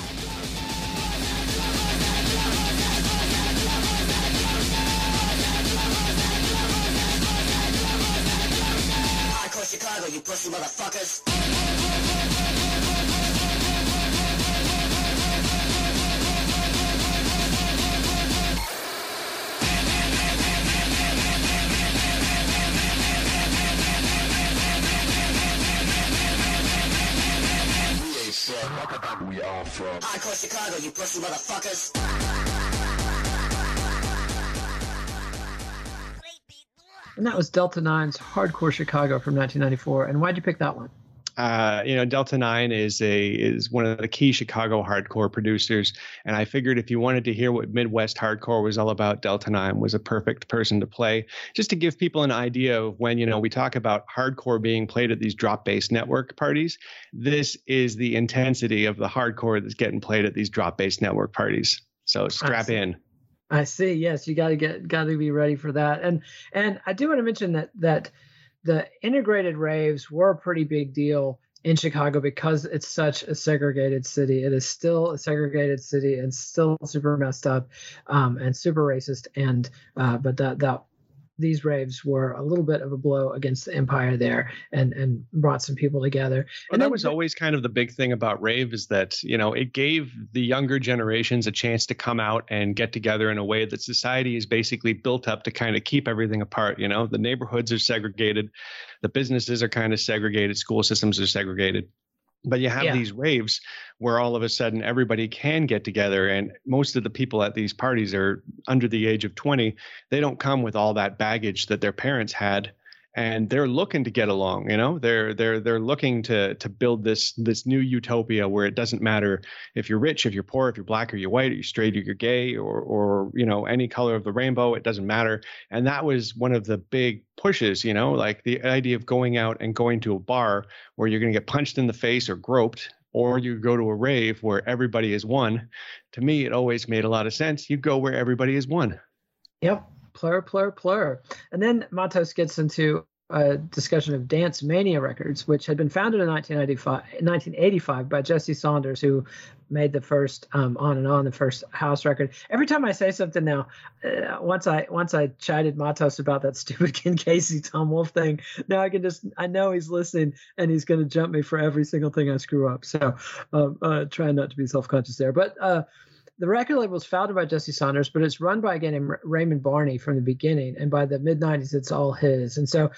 Hardcore Chicago, you pussy motherfuckers. We are from Hardcore Chicago, you pussy motherfuckers. And that was Delta Nine's Hardcore Chicago from nineteen ninety-four. And why'd you pick that one? Uh, you know, Delta Nine is a is one of the key Chicago hardcore producers, and I figured if you wanted to hear what Midwest hardcore was all about, Delta Nine was a perfect person to play, just to give people an idea of when, you know, we talk about hardcore being played at these drop bass network parties. This is the intensity of the hardcore that's getting played at these drop bass network parties. So strap in. I see. Yes, you got to get got to be ready for that. And and I do want to mention that that. The integrated raves were a pretty big deal in Chicago because it's such a segregated city. It is still a segregated city and still super messed up um, and super racist. And uh, but that that these raves were a little bit of a blow against the empire there, and and brought some people together. Well, and that was always kind of the big thing about rave, is that, you know, it gave the younger generations a chance to come out and get together in a way that society is basically built up to kind of keep everything apart. You know, the neighborhoods are segregated, the businesses are kind of segregated, school systems are segregated. But you have yeah. these raves where all of a sudden everybody can get together, and most of the people at these parties are under the age of twenty. They don't come with all that baggage that their parents had, and they're looking to get along. You know, they're they're they're looking to to build this this new utopia where it doesn't matter if you're rich, if you're poor, if you're black or you're white, or you're straight or you're gay, or or you know, any color of the rainbow. It doesn't matter. And that was one of the big pushes, you know, like the idea of going out and going to a bar where you're going to get punched in the face or groped, or you go to a rave where everybody is one. To me, it always made a lot of sense. You go where everybody is one. Yep. Plur, plur, plur. And then Matos gets into a discussion of Dance Mania Records, which had been founded in nineteen eighty-five by Jesse Saunders, who made the first um, On and On, the first house record. Every time I say something now, uh, once I once I chided Matos about that stupid Ken Casey, Tom Wolfe thing, now I can just, I know he's listening and he's going to jump me for every single thing I screw up. So uh, uh, trying not to be self-conscious there. But uh, the record label was founded by Jesse Saunders, but it's run by a guy named Raymond Barney from the beginning. And by the mid nineties, it's all his. And so,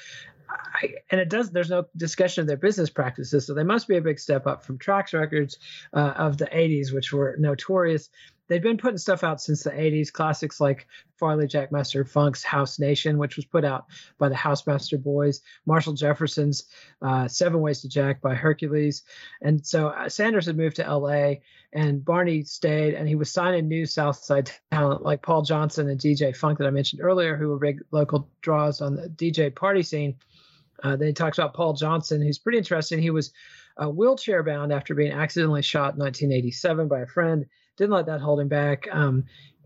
I, and it does, there's no discussion of their business practices. So they must be a big step up from Trax Records uh, of the eighties, which were notorious. They've been putting stuff out since the eighties, classics like Farley Jackmaster Funk's House Nation, which was put out by the Housemaster Boys, Marshall Jefferson's uh, Seven Ways to Jack by Hercules. And so uh, Sanders had moved to L A, and Barney stayed, and he was signing new Southside talent like Paul Johnson and D J Funk that I mentioned earlier, who were big local draws on the D J party scene. Uh, then he talks about Paul Johnson, who's pretty interesting. He was uh, wheelchair bound after being accidentally shot in nineteen eighty-seven by a friend. Didn't let that hold him back. Um,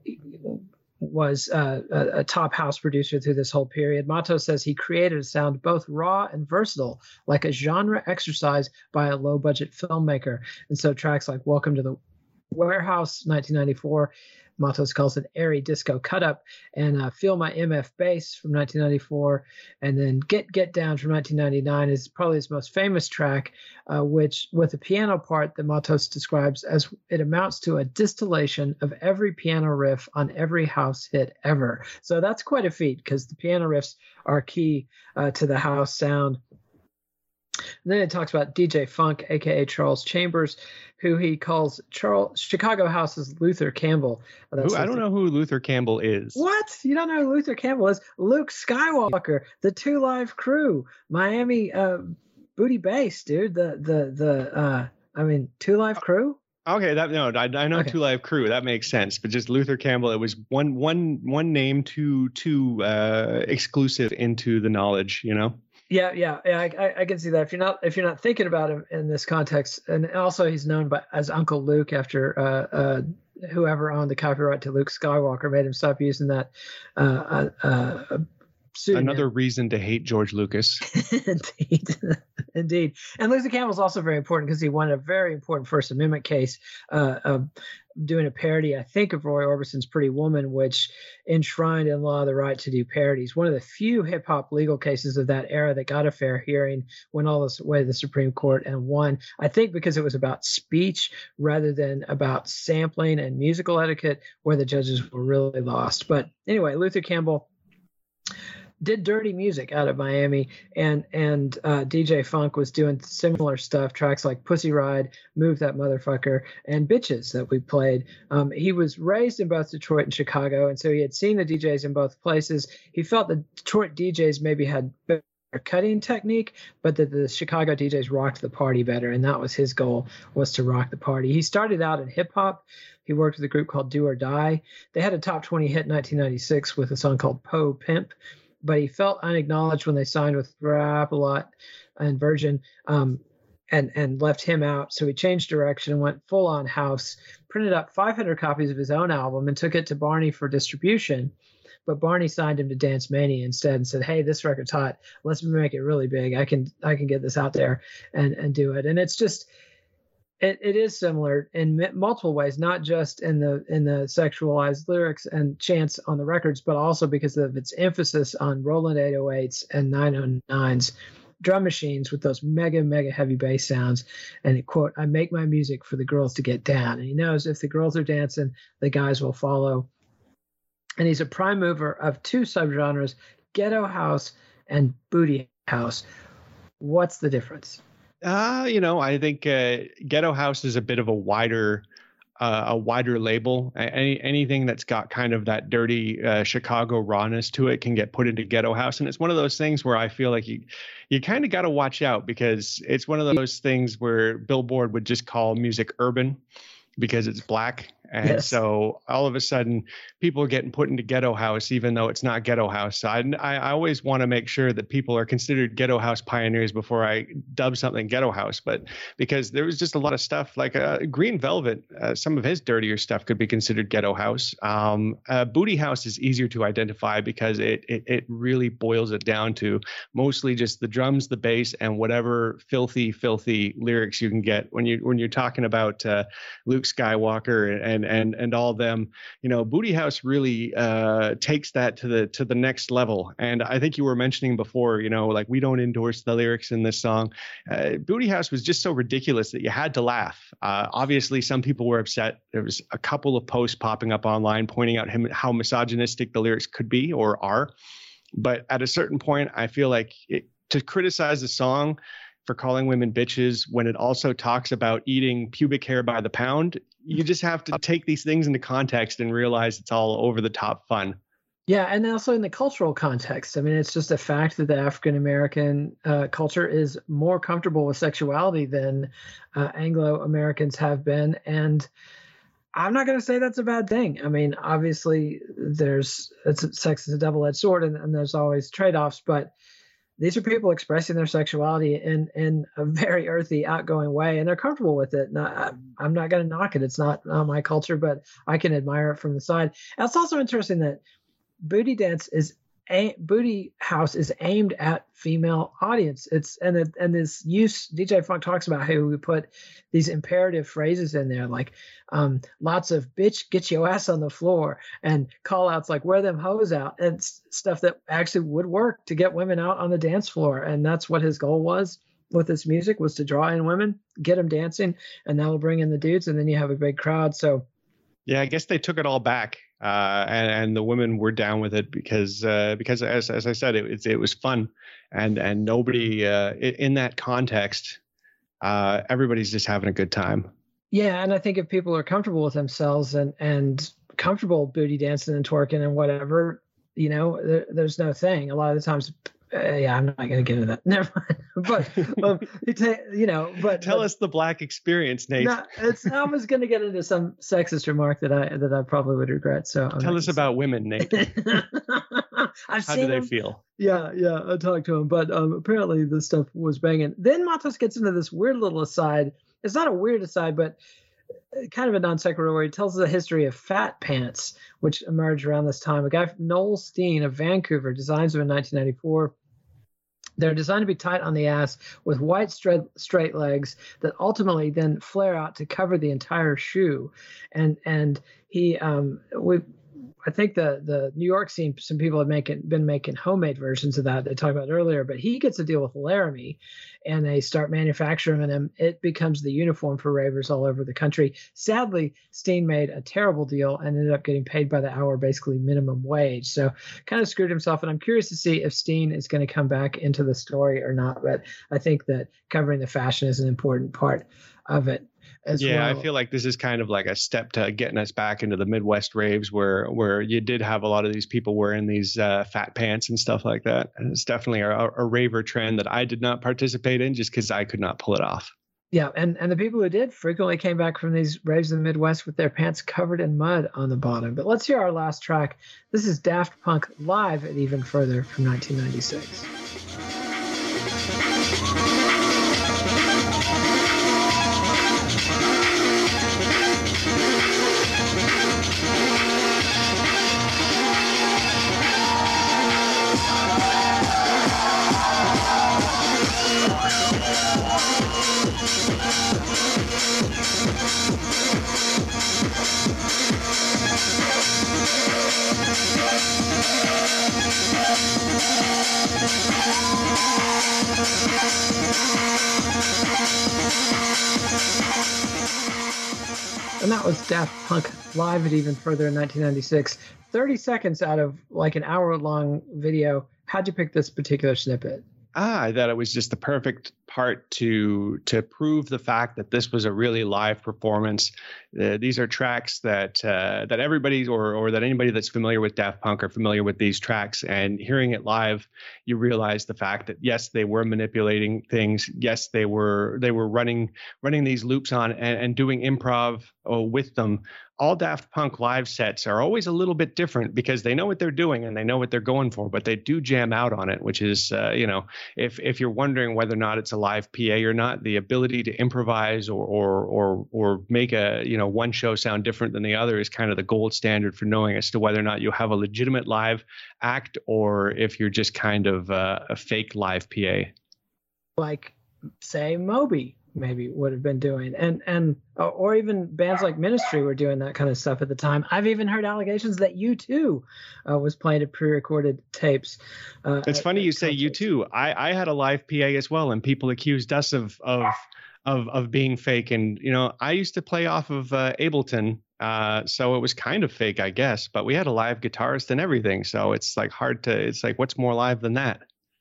was uh, a, a top house producer through this whole period. Matos says he created a sound both raw and versatile, like a genre exercise by a low-budget filmmaker. And so tracks like Welcome to the Warehouse, nineteen ninety-four, Matos calls it airy disco cut up, and uh, Feel My M F Bass from nineteen ninety-four, and then Get Get Down from nineteen ninety-nine is probably his most famous track, uh, which with a piano part that Matos describes as it amounts to a distillation of every piano riff on every house hit ever. So that's quite a feat because the piano riffs are key uh, to the house sound. And then it talks about D J Funk, aka Charles Chambers, who he calls Charles Chicago House's Luther Campbell. That's who, I don't know who Luther Campbell is. What? You don't know who Luther Campbell is? Luke Skywalker, the Two Live Crew, Miami uh, Booty Bass, dude. The the the uh, I mean, Two Live Crew. Okay, that no, I, I know okay. Two Live Crew. That makes sense. But just Luther Campbell, it was one one one name too too uh, exclusive into the knowledge, you know. Yeah, yeah, yeah. I, I can see that. If you're not if you're not thinking about him in this context, and also he's known by as Uncle Luke after uh, uh, whoever owned the copyright to Luke Skywalker made him stop using that. Uh, uh, uh, pseudonym. Another reason to hate George Lucas. Indeed, indeed. And Luther Campbell's also very important because he won a very important First Amendment case. Uh, uh, doing a parody, I think, of Roy Orbison's Pretty Woman, which enshrined in law the right to do parodies. One of the few hip hop legal cases of that era that got a fair hearing, went all this way to the Supreme Court and won, I think because it was about speech rather than about sampling and musical etiquette, where the judges were really lost. But anyway, Luther Campbell did dirty music out of Miami, and and uh, D J Funk was doing similar stuff, tracks like Pussy Ride, Move That Motherfucker, and Bitches that we played. Um, he was raised in both Detroit and Chicago, and so he had seen the D Js in both places. He felt the Detroit D Js maybe had better cutting technique, but that the Chicago D Js rocked the party better, and that was his goal, was to rock the party. He started out in hip-hop. He worked with a group called Do or Die. They had a top twenty hit in nineteen ninety-six with a song called Po Pimp, but he felt unacknowledged when they signed with Rap-A-Lot and Virgin, um, and, and left him out. So he changed direction and went full on house, printed up five hundred copies of his own album and took it to Barney for distribution. But Barney signed him to Dance Mania instead and said, hey, this record's hot. Let's make it really big. I can, I can get this out there and, and do it. And it's just, It, it is similar in m- multiple ways, not just in the in the sexualized lyrics and chants on the records, but also because of its emphasis on Roland eight oh eights and nine oh nines, drum machines with those mega, mega heavy bass sounds. And it, quote, I make my music for the girls to get down. And he knows if the girls are dancing, the guys will follow. And he's a prime mover of two subgenres, ghetto house and booty house. What's the difference? Uh, you know, I think uh, Ghetto House is a bit of a wider, uh, a wider label. Any anything that's got kind of that dirty uh, Chicago rawness to it can get put into Ghetto House, and it's one of those things where I feel like you, you kind of got to watch out because it's one of those things where Billboard would just call music urban because it's black. And yes. So all of a sudden people are getting put into Ghetto House, even though it's not Ghetto House. So I, I always want to make sure that people are considered Ghetto House pioneers before I dub something Ghetto House. But because there was just a lot of stuff like uh, Green Velvet, uh, some of his dirtier stuff could be considered Ghetto House. Um, uh, Booty House is easier to identify because it, it it really boils it down to mostly just the drums, the bass, and whatever filthy, filthy lyrics you can get when you when you're talking about uh, Luke Skywalker and and and and all of them. You know, Booty House really uh takes that to the to the next level. And I think you were mentioning before, you know, like we don't endorse the lyrics in this song. uh, Booty House was just so ridiculous that you had to laugh. Uh obviously some people were upset. There was a couple of posts popping up online pointing out him how misogynistic the lyrics could be or are, but at a certain point I feel like it, to criticize the song for calling women bitches when it also talks about eating pubic hair by the pound, you just have to take these things into context and realize it's all over the top fun. Yeah, and also in the cultural context. I mean, it's just a fact that the African-American uh, culture is more comfortable with sexuality than uh, Anglo-Americans have been. And I'm not going to say that's a bad thing. I mean, obviously, there's it's, sex is a double-edged sword, and, and there's always trade-offs, but these are people expressing their sexuality in, in a very earthy, outgoing way, and they're comfortable with it. Not, I'm not going to knock it. It's not, not my culture, but I can admire it from the side. And it's also interesting that booty dance is a- Booty House is aimed at female audience. It's and it, and this use D J Funk talks about how we put these imperative phrases in there, like um, lots of "bitch, get your ass on the floor" and call outs like "wear them hoes out" and s- stuff that actually would work to get women out on the dance floor. And that's what his goal was with this music, was to draw in women, get them dancing, and that will bring in the dudes, and then you have a big crowd. So yeah, I guess they took it all back, uh, and, and the women were down with it because uh, because as as I said, it it, it was fun, and and nobody uh, in that context, uh, everybody's just having a good time. yeah, and I think if people are comfortable with themselves and and comfortable booty dancing and twerking and whatever, you know, there, there's no thing. A lot of the times. Uh, yeah, I'm not going to get into that. Never mind. But um, it ta- you know, but Tell but, us the black experience, Nate. No, it's, I was going to get into some sexist remark that I that I probably would regret. So I'm Tell us about women, Nate. I've How seen do they them. feel? Yeah, yeah. I talked to him, but um, apparently this stuff was banging. Then Matos gets into this weird little aside. It's not a weird aside, but kind of a non sequitur where he tells the history of fat pants, which emerged around this time. A guy, Noel Steen of Vancouver, designs them in nineteen ninety-four. They're designed to be tight on the ass with white straight, straight legs that ultimately then flare out to cover the entire shoe. And and he um we I think the the New York scene, some people have making been making homemade versions of that they talked about earlier, but he gets a deal with Laramie and they start manufacturing them. It becomes the uniform for ravers all over the country. Sadly, Steen made a terrible deal and ended up getting paid by the hour, basically minimum wage. So kind of screwed himself. And I'm curious to see if Steen is going to come back into the story or not. But I think that covering the fashion is an important part of it. As yeah, well. I feel like this is kind of like a step to getting us back into the Midwest raves where where you did have a lot of these people wearing these uh, fat pants and stuff like that. And it's definitely a, a raver trend that I did not participate in just because I could not pull it off. Yeah, and, and the people who did frequently came back from these raves in the Midwest with their pants covered in mud on the bottom. But let's hear our last track. This is Daft Punk live at Even Further from nineteen ninety-six. And that was Daft Punk live at Even Further in nineteen ninety-six. thirty seconds out of like an hour long video. How'd you pick this particular snippet? Ah, I thought it was just the perfect part to to prove the fact that this was a really live performance. Uh, these are tracks that uh, that everybody or or that anybody that's familiar with Daft Punk are familiar with these tracks. And hearing it live, you realize the fact that yes, they were manipulating things. Yes, they were they were running running these loops on and, and doing improv oh, with them. All Daft Punk live sets are always a little bit different because they know what they're doing and they know what they're going for, but they do jam out on it, which is, uh, you know, if if you're wondering whether or not it's a live P A or not, the ability to improvise or or or or make a, you know, one show sound different than the other is kind of the gold standard for knowing as to whether or not you have a legitimate live act or if you're just kind of uh, a fake live P A. Like, say, Moby maybe would have been doing, and and or even bands like Ministry were doing that kind of stuff at the time. I've even heard allegations that U two uh, was playing at pre-recorded tapes. Uh, it's funny you say U two. I I had a live P A as well, and people accused us of of of of being fake. And you know, I used to play off of uh, Ableton, uh, so it was kind of fake, I guess. But we had a live guitarist and everything, so it's like hard to. It's like what's more live than that?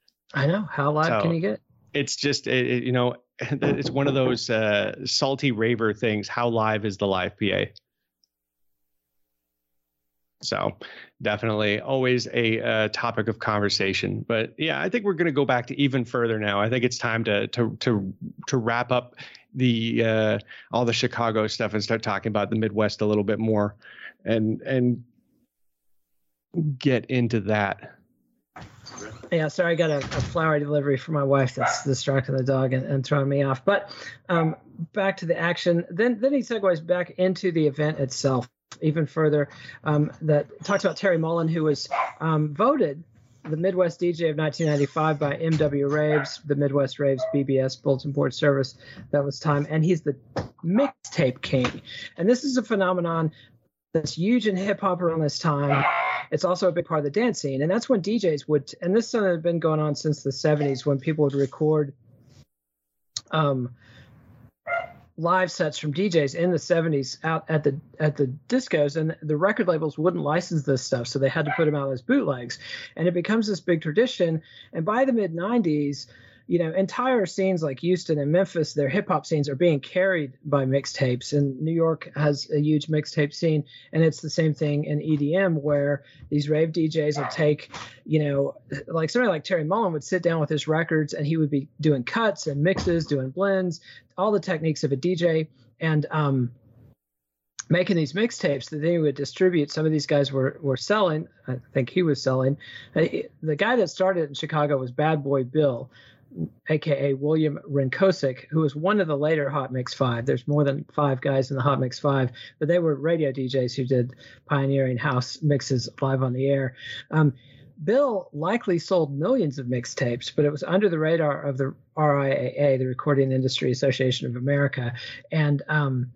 I know. How live so, can you get? It's just it, it, you know. It's one of those uh, salty raver things. How live is the live P A? So definitely always a uh, topic of conversation. But yeah, I think we're going to go back to Even Further now. I think it's time to to to to wrap up the uh, all the Chicago stuff and start talking about the Midwest a little bit more, and and get into that. Yeah, sorry, I got a, a flower delivery for my wife that's distracting the dog and, and throwing me off. But um, back to the action. Then then he segues back into the event itself even further. Um, that talks about Terry Mullen, who was um, voted the Midwest D J of nineteen ninety-five by M W Raves, the Midwest Raves B B S Bulletin Board Service. That was time. And he's the mixtape king. And this is a phenomenon that's huge in hip hop around this time. It's also a big part of the dance scene. And that's when D Js would, and this had been going on since the seventies, when people would record um, live sets from D Js in the seventies out at the at the discos, and the record labels wouldn't license this stuff, so they had to put them out as bootlegs, and it becomes this big tradition. And by the mid nineties, you know, entire scenes like Houston and Memphis, their hip hop scenes are being carried by mixtapes, and New York has a huge mixtape scene, and it's the same thing in E D M, where these rave D Js will take, you know, like somebody like Terry Mullen would sit down with his records, and he would be doing cuts and mixes, doing blends, all the techniques of a D J, and um, making these mixtapes that they would distribute. Some of these guys were were selling. I think he was selling. The guy that started in Chicago was Bad Boy Bill, a k a. William Rinkosik, who was one of the later Hot Mix Five. There's more than five guys in the Hot Mix Five, but they were radio D Js who did pioneering house mixes live on the air. Um, Bill likely sold millions of mixtapes, but it was under the radar of the R I A A, the Recording Industry Association of America, and um,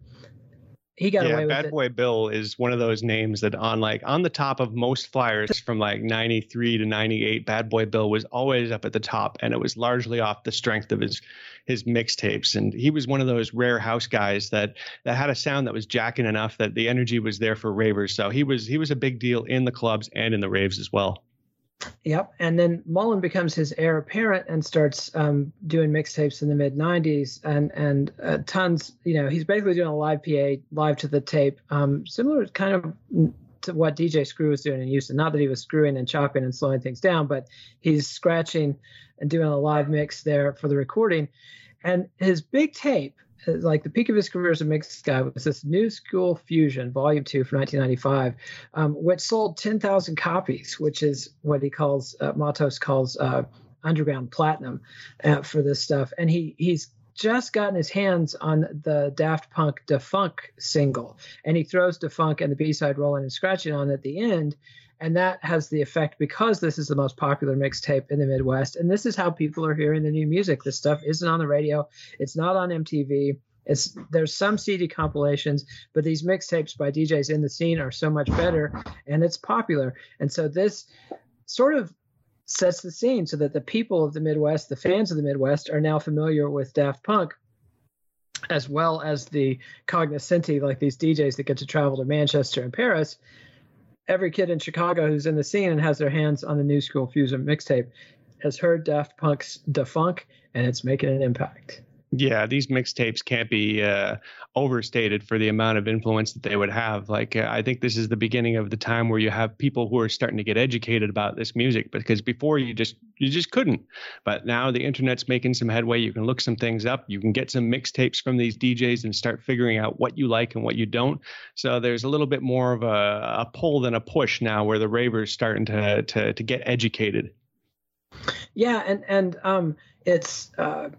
he got yeah, away with Bad it. Boy Bill is one of those names that on like on the top of most flyers from like ninety-three to ninety-eight, Bad Boy Bill was always up at the top, and it was largely off the strength of his his mixtapes. And he was one of those rare house guys that that had a sound that was jacking enough that the energy was there for ravers. So he was he was a big deal in the clubs and in the raves as well. Yep. And then Mullen becomes his heir apparent and starts um, doing mixtapes in the mid nineties, and and uh, tons, you know, he's basically doing a live P A, live to the tape, um, similar kind of to what D J Screw was doing in Houston. Not that he was screwing and chopping and slowing things down, but he's scratching and doing a live mix there for the recording. And his big tape, like the peak of his career as a mix guy, was this New School Fusion Volume Two from nineteen ninety-five, um, which sold ten thousand copies, which is what he calls uh, Matos calls uh, underground platinum uh, for this stuff. And he he's just gotten his hands on the Daft Punk Da Funk single, and he throws Da Funk and the B-side rolling and scratching on at the end. And that has the effect, because this is the most popular mixtape in the Midwest. And this is how people are hearing the new music. This stuff isn't on the radio. It's not on M T V. It's there's some C D compilations, but these mixtapes by D Js in the scene are so much better, and it's popular. And so this sort of sets the scene so that the people of the Midwest, the fans of the Midwest, are now familiar with Daft Punk, as well as the cognoscenti, like these D Js that get to travel to Manchester and Paris. Every kid in Chicago who's in the scene and has their hands on the New School Fusion mixtape has heard Daft Punk's Da Funk, and it's making an impact. Yeah, these mixtapes can't be uh, overstated for the amount of influence that they would have. Like, uh, I think this is the beginning of the time where you have people who are starting to get educated about this music, because before you just you just couldn't. But now the internet's making some headway. You can look some things up. You can get some mixtapes from these D Js and start figuring out what you like and what you don't. So there's a little bit more of a, a pull than a push now, where the ravers starting to to to get educated. Yeah, and and um, it's. Uh,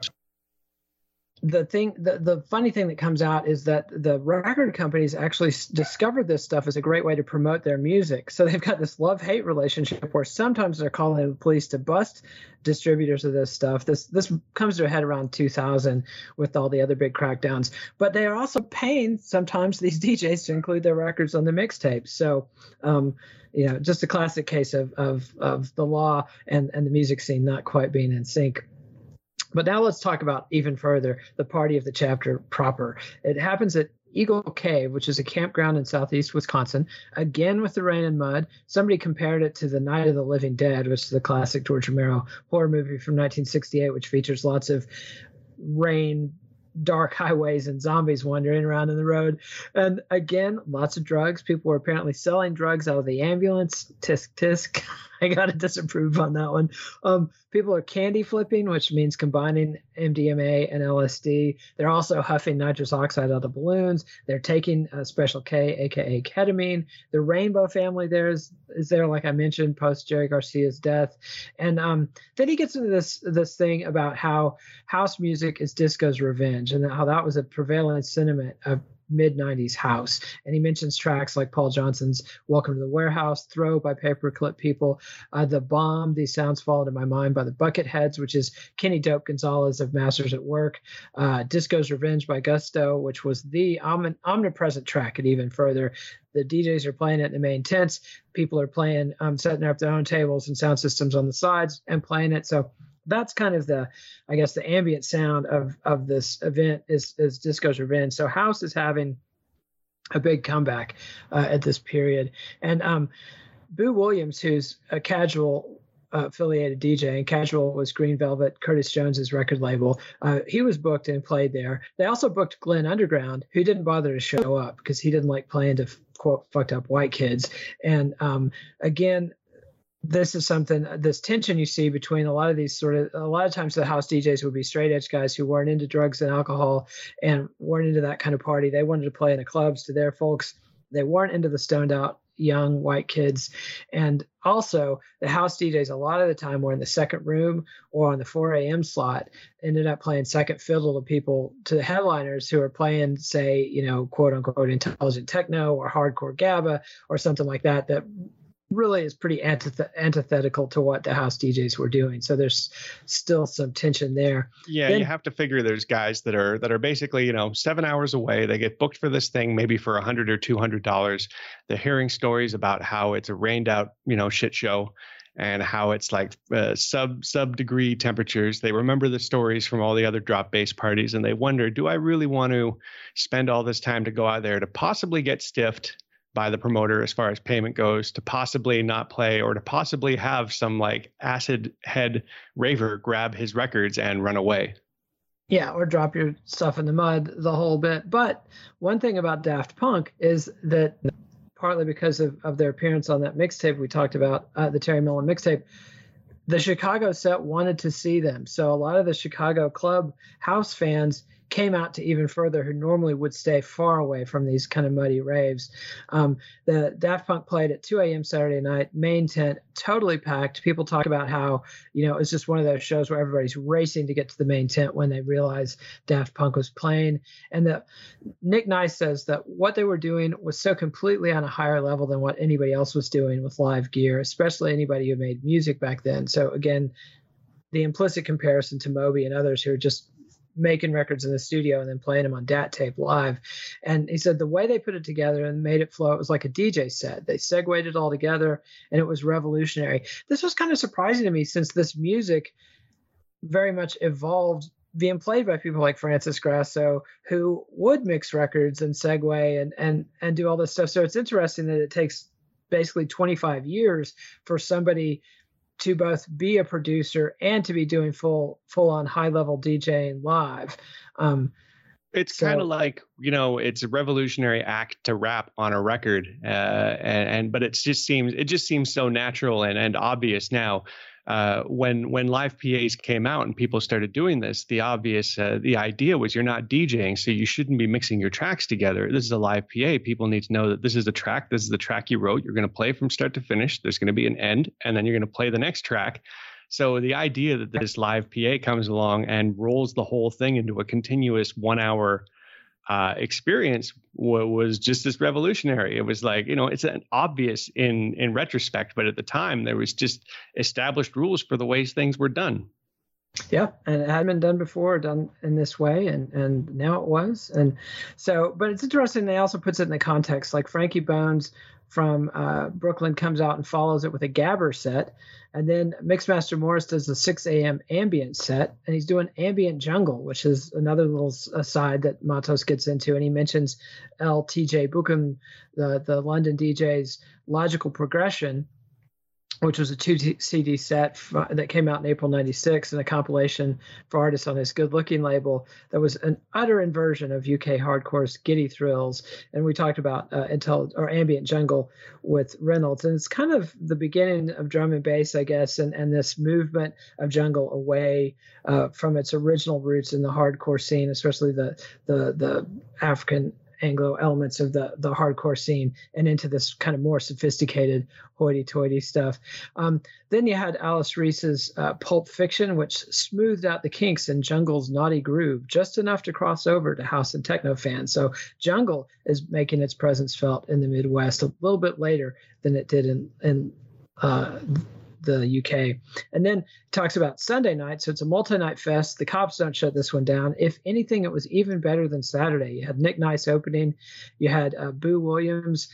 The thing, the, the funny thing that comes out is that the record companies actually s- discovered this stuff as a great way to promote their music. So they've got this love-hate relationship where sometimes they're calling the police to bust distributors of this stuff. This this comes to a head around two thousand with all the other big crackdowns. But they are also paying sometimes these D Js to include their records on the mixtapes. So, um, you know, just a classic case of of of the law and and the music scene not quite being in sync. But now let's talk about even further the party of the chapter proper. It happens at Eagle Cave, which is a campground in southeast Wisconsin, again with the rain and mud. Somebody compared it to the Night of the Living Dead, which is the classic George Romero horror movie from nineteen sixty-eight, which features lots of rain, dark highways, and zombies wandering around in the road. And again, lots of drugs. People were apparently selling drugs out of the ambulance. Tisk, tisk. I got to disapprove on that one. Um, people are candy flipping, which means combining M D M A and L S D. They're also huffing nitrous oxide out of balloons. They're taking a Special K, a k a ketamine. The Rainbow family there is, is there, like I mentioned, post Jerry Garcia's death. And um, then he gets into this this thing about how house music is disco's revenge. Revenge, and how that was a prevalent sentiment of mid nineties house. And he mentions tracks like Paul Johnson's Welcome to the Warehouse, Throw by Paperclip People, uh, The Bomb, These Sounds Fall Into My Mind by the Bucketheads, which is Kenny Dope Gonzalez of Masters at Work, uh, Disco's Revenge by Gusto, which was the om- omnipresent track, and even further. The D Js are playing it in the main tents. People are playing, um, setting up their own tables and sound systems on the sides and playing it. So that's kind of the, I guess, the ambient sound of of this event is is Disco's Revenge. So house is having a big comeback uh, at this period. And um, Boo Williams, who's a Casual uh, affiliated D J, and Casual was Green Velvet, Curtis Jones's record label. Uh, he was booked and played there. They also booked Glenn Underground, who didn't bother to show up because he didn't like playing to quote fucked up white kids. And um, again, this is something, this tension you see between a lot of these sort of, a lot of times the house D Js would be straight edge guys who weren't into drugs and alcohol and weren't into that kind of party. They wanted to play in the clubs to their folks. They weren't into the stoned out young white kids. And also the house D Js, a lot of the time were in the second room or on the four a.m. slot, ended up playing second fiddle to people, to the headliners who are playing, say, you know, quote unquote, intelligent techno or hardcore GABA or something like that, that really is pretty antith- antithetical to what the house D Js were doing. So there's still some tension there. Yeah, then, you have to figure there's guys that are that are basically, you know, seven hours away. They get booked for this thing maybe for a hundred or two hundred dollars. They're hearing stories about how it's a rained out, you know, shit show, and how it's like uh, sub sub degree temperatures. They remember the stories from all the other drop bass parties, and they wonder, do I really want to spend all this time to go out there to possibly get stiffed by the promoter as far as payment goes, to possibly not play, or to possibly have some like acid head raver grab his records and run away? Yeah, or drop your stuff in the mud, the whole bit. But one thing about Daft Punk is that, partly because of, of their appearance on that mixtape we talked about, uh, the Terry Millen mixtape, the Chicago set wanted to see them. So a lot of the Chicago club house fans came out to even further, who normally would stay far away from these kind of muddy raves. Um, the Daft Punk played at two a.m. Saturday night, main tent, totally packed. People talk about how, you know, it's just one of those shows where everybody's racing to get to the main tent when they realize Daft Punk was playing. And that Nick Nice says that what they were doing was so completely on a higher level than what anybody else was doing with live gear, especially anybody who made music back then. So again, the implicit comparison to Moby and others who are just making records in the studio and then playing them on D A T tape live. And he said the way they put it together and made it flow, it was like a D J set. They segued it all together, and it was revolutionary. This was kind of surprising to me, since this music very much evolved being played by people like Francis Grasso, who would mix records and segue and and and do all this stuff. So it's interesting that it takes basically twenty-five years for somebody to both be a producer and to be doing full full on high level DJing live. Um, it's so, kind of like, you know, it's a revolutionary act to rap on a record, uh, and, and but it just seems it just seems so natural and, and obvious now. Uh, when when live P As came out and people started doing this, the obvious uh, the idea was, you're not DJing, so you shouldn't be mixing your tracks together. This is a live P A. People need to know that this is the track. This is the track you wrote. You're going to play from start to finish. There's going to be an end, and then you're going to play the next track. So the idea that this live P A comes along and rolls the whole thing into a continuous one hour uh, experience w- was just as revolutionary. It was like, you know, it's an obvious in in retrospect, but at the time there was just established rules for the ways things were done. Yeah, and it hadn't been done before, done in this way, and and now it was. And so, but it's interesting. They also puts it in the context, like Frankie Bones from uh, Brooklyn comes out and follows it with a Gabber set, and then Mixmaster Morris does the six a.m. ambient set, and he's doing ambient jungle, which is another little aside that Matos gets into, and he mentions L. T J Buchan, the the London D J's Logical Progression, which was a two C D set f- that came out in April ninety-six, and a compilation for artists on his Good Looking label that was an utter inversion of U K hardcore's Giddy Thrills. And we talked about uh, Intel or Ambient Jungle with Reynolds. And it's kind of the beginning of drum and bass, I guess, and, and this movement of jungle away uh, from its original roots in the hardcore scene, especially the the, the African Anglo elements of the the hardcore scene and into this kind of more sophisticated hoity-toity stuff. Um, then you had Alice Reese's uh, Pulp Fiction, which smoothed out the kinks in Jungle's naughty groove, just enough to cross over to house and techno fans. So Jungle is making its presence felt in the Midwest a little bit later than it did in, in uh, the U K. And then talks about Sunday night. So it's a multi-night fest. The cops don't shut this one down. If anything, it was even better than Saturday. You had Nick Nice opening. You had uh, Boo Williams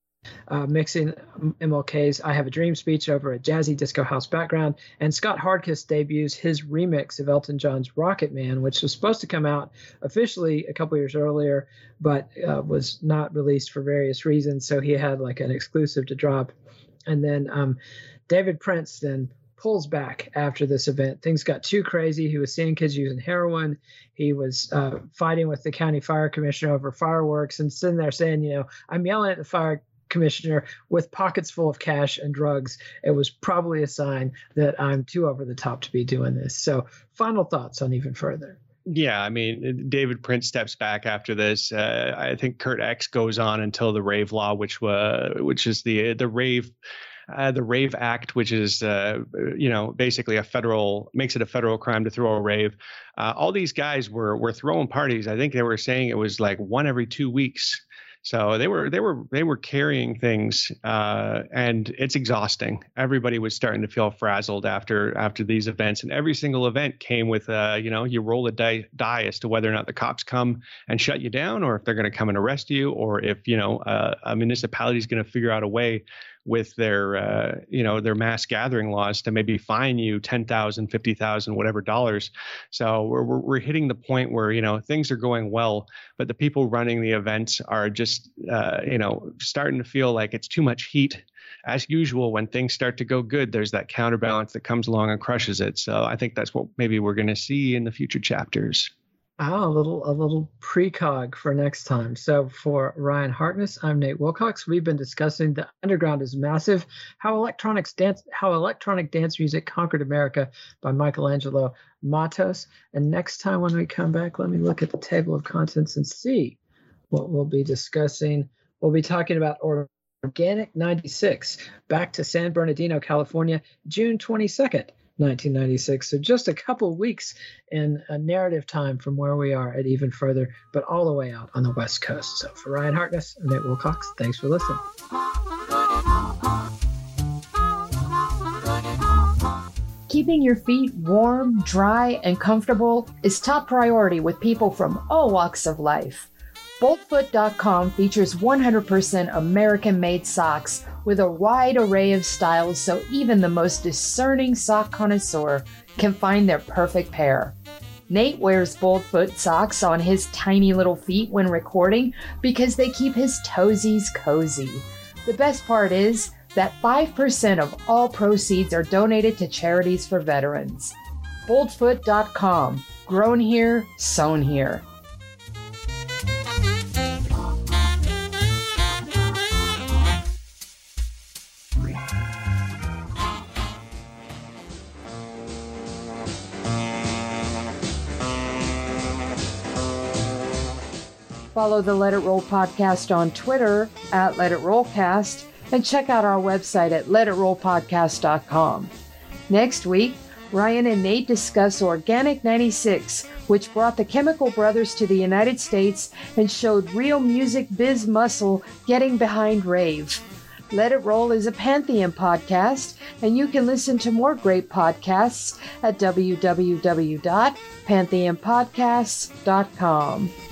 uh, mixing M L K's I Have a Dream speech over a jazzy disco house background. And Scott Hardkiss debuts his remix of Elton John's Rocket Man, which was supposed to come out officially a couple years earlier, but uh, was not released for various reasons. So he had like an exclusive to drop. And then um, David Prince then pulls back after this event. Things got too crazy. He was seeing kids using heroin. He was uh, fighting with the county fire commissioner over fireworks and sitting there saying, you know, I'm yelling at the fire commissioner with pockets full of cash and drugs. It was probably a sign that I'm too over the top to be doing this. So final thoughts on Even Further. Yeah, I mean, David Prince steps back after this. Uh, I think Kurt X goes on until the Rave Law, which was, which is the the rave, uh, the Rave Act, which is, uh, you know, basically a federal makes it a federal crime to throw a rave. Uh, all these guys were were throwing parties. I think they were saying it was like one every two weeks. So they were they were they were carrying things, uh, and it's exhausting. Everybody was starting to feel frazzled after after these events, and every single event came with, uh, you know, you roll a die, die as to whether or not the cops come and shut you down, or if they're going to come and arrest you, or if you know uh, a municipality is going to figure out a way with their, uh, you know, their mass gathering laws to maybe fine you ten thousand, fifty thousand, whatever dollars. So we're, we're we're hitting the point where, you know, things are going well, but the people running the events are just, uh, you know, starting to feel like it's too much heat. As usual, when things start to go good, there's that counterbalance that comes along and crushes it. So I think that's what maybe we're going to see in the future chapters. Ah, a little a little precog for next time. So for Ryan Harkness, I'm Nate Wilcox. We've been discussing The Underground is Massive, How Electronics Dance How Electronic Dance Music Conquered America by Michelangelo Matos. And next time when we come back, let me look at the table of contents and see what we'll be discussing. We'll be talking about Organic ninety-six, back to San Bernardino, California, June twenty-second. nineteen ninety-six. So just a couple weeks in a narrative time from where we are at Even Further, but all the way out on the West Coast. So for Ryan Harkness and Nate Wilcox, thanks for listening. Keeping your feet warm, dry, and comfortable is top priority with people from all walks of life. Boltfoot dot com features one hundred percent American-made socks with a wide array of styles so even the most discerning sock connoisseur can find their perfect pair. Nate wears Boltfoot socks on his tiny little feet when recording because they keep his toesies cozy. The best part is that five percent of all proceeds are donated to charities for veterans. Boltfoot dot com. Grown here, sewn here. Follow the Let It Roll podcast on Twitter at Let It Rollcast and check out our website at let it roll podcast dot com. Next week, Ryan and Nate discuss Organic ninety-six, which brought the Chemical Brothers to the United States and showed real music biz muscle getting behind rave. Let It Roll is a Pantheon podcast, and you can listen to more great podcasts at w w w dot pantheon podcasts dot com.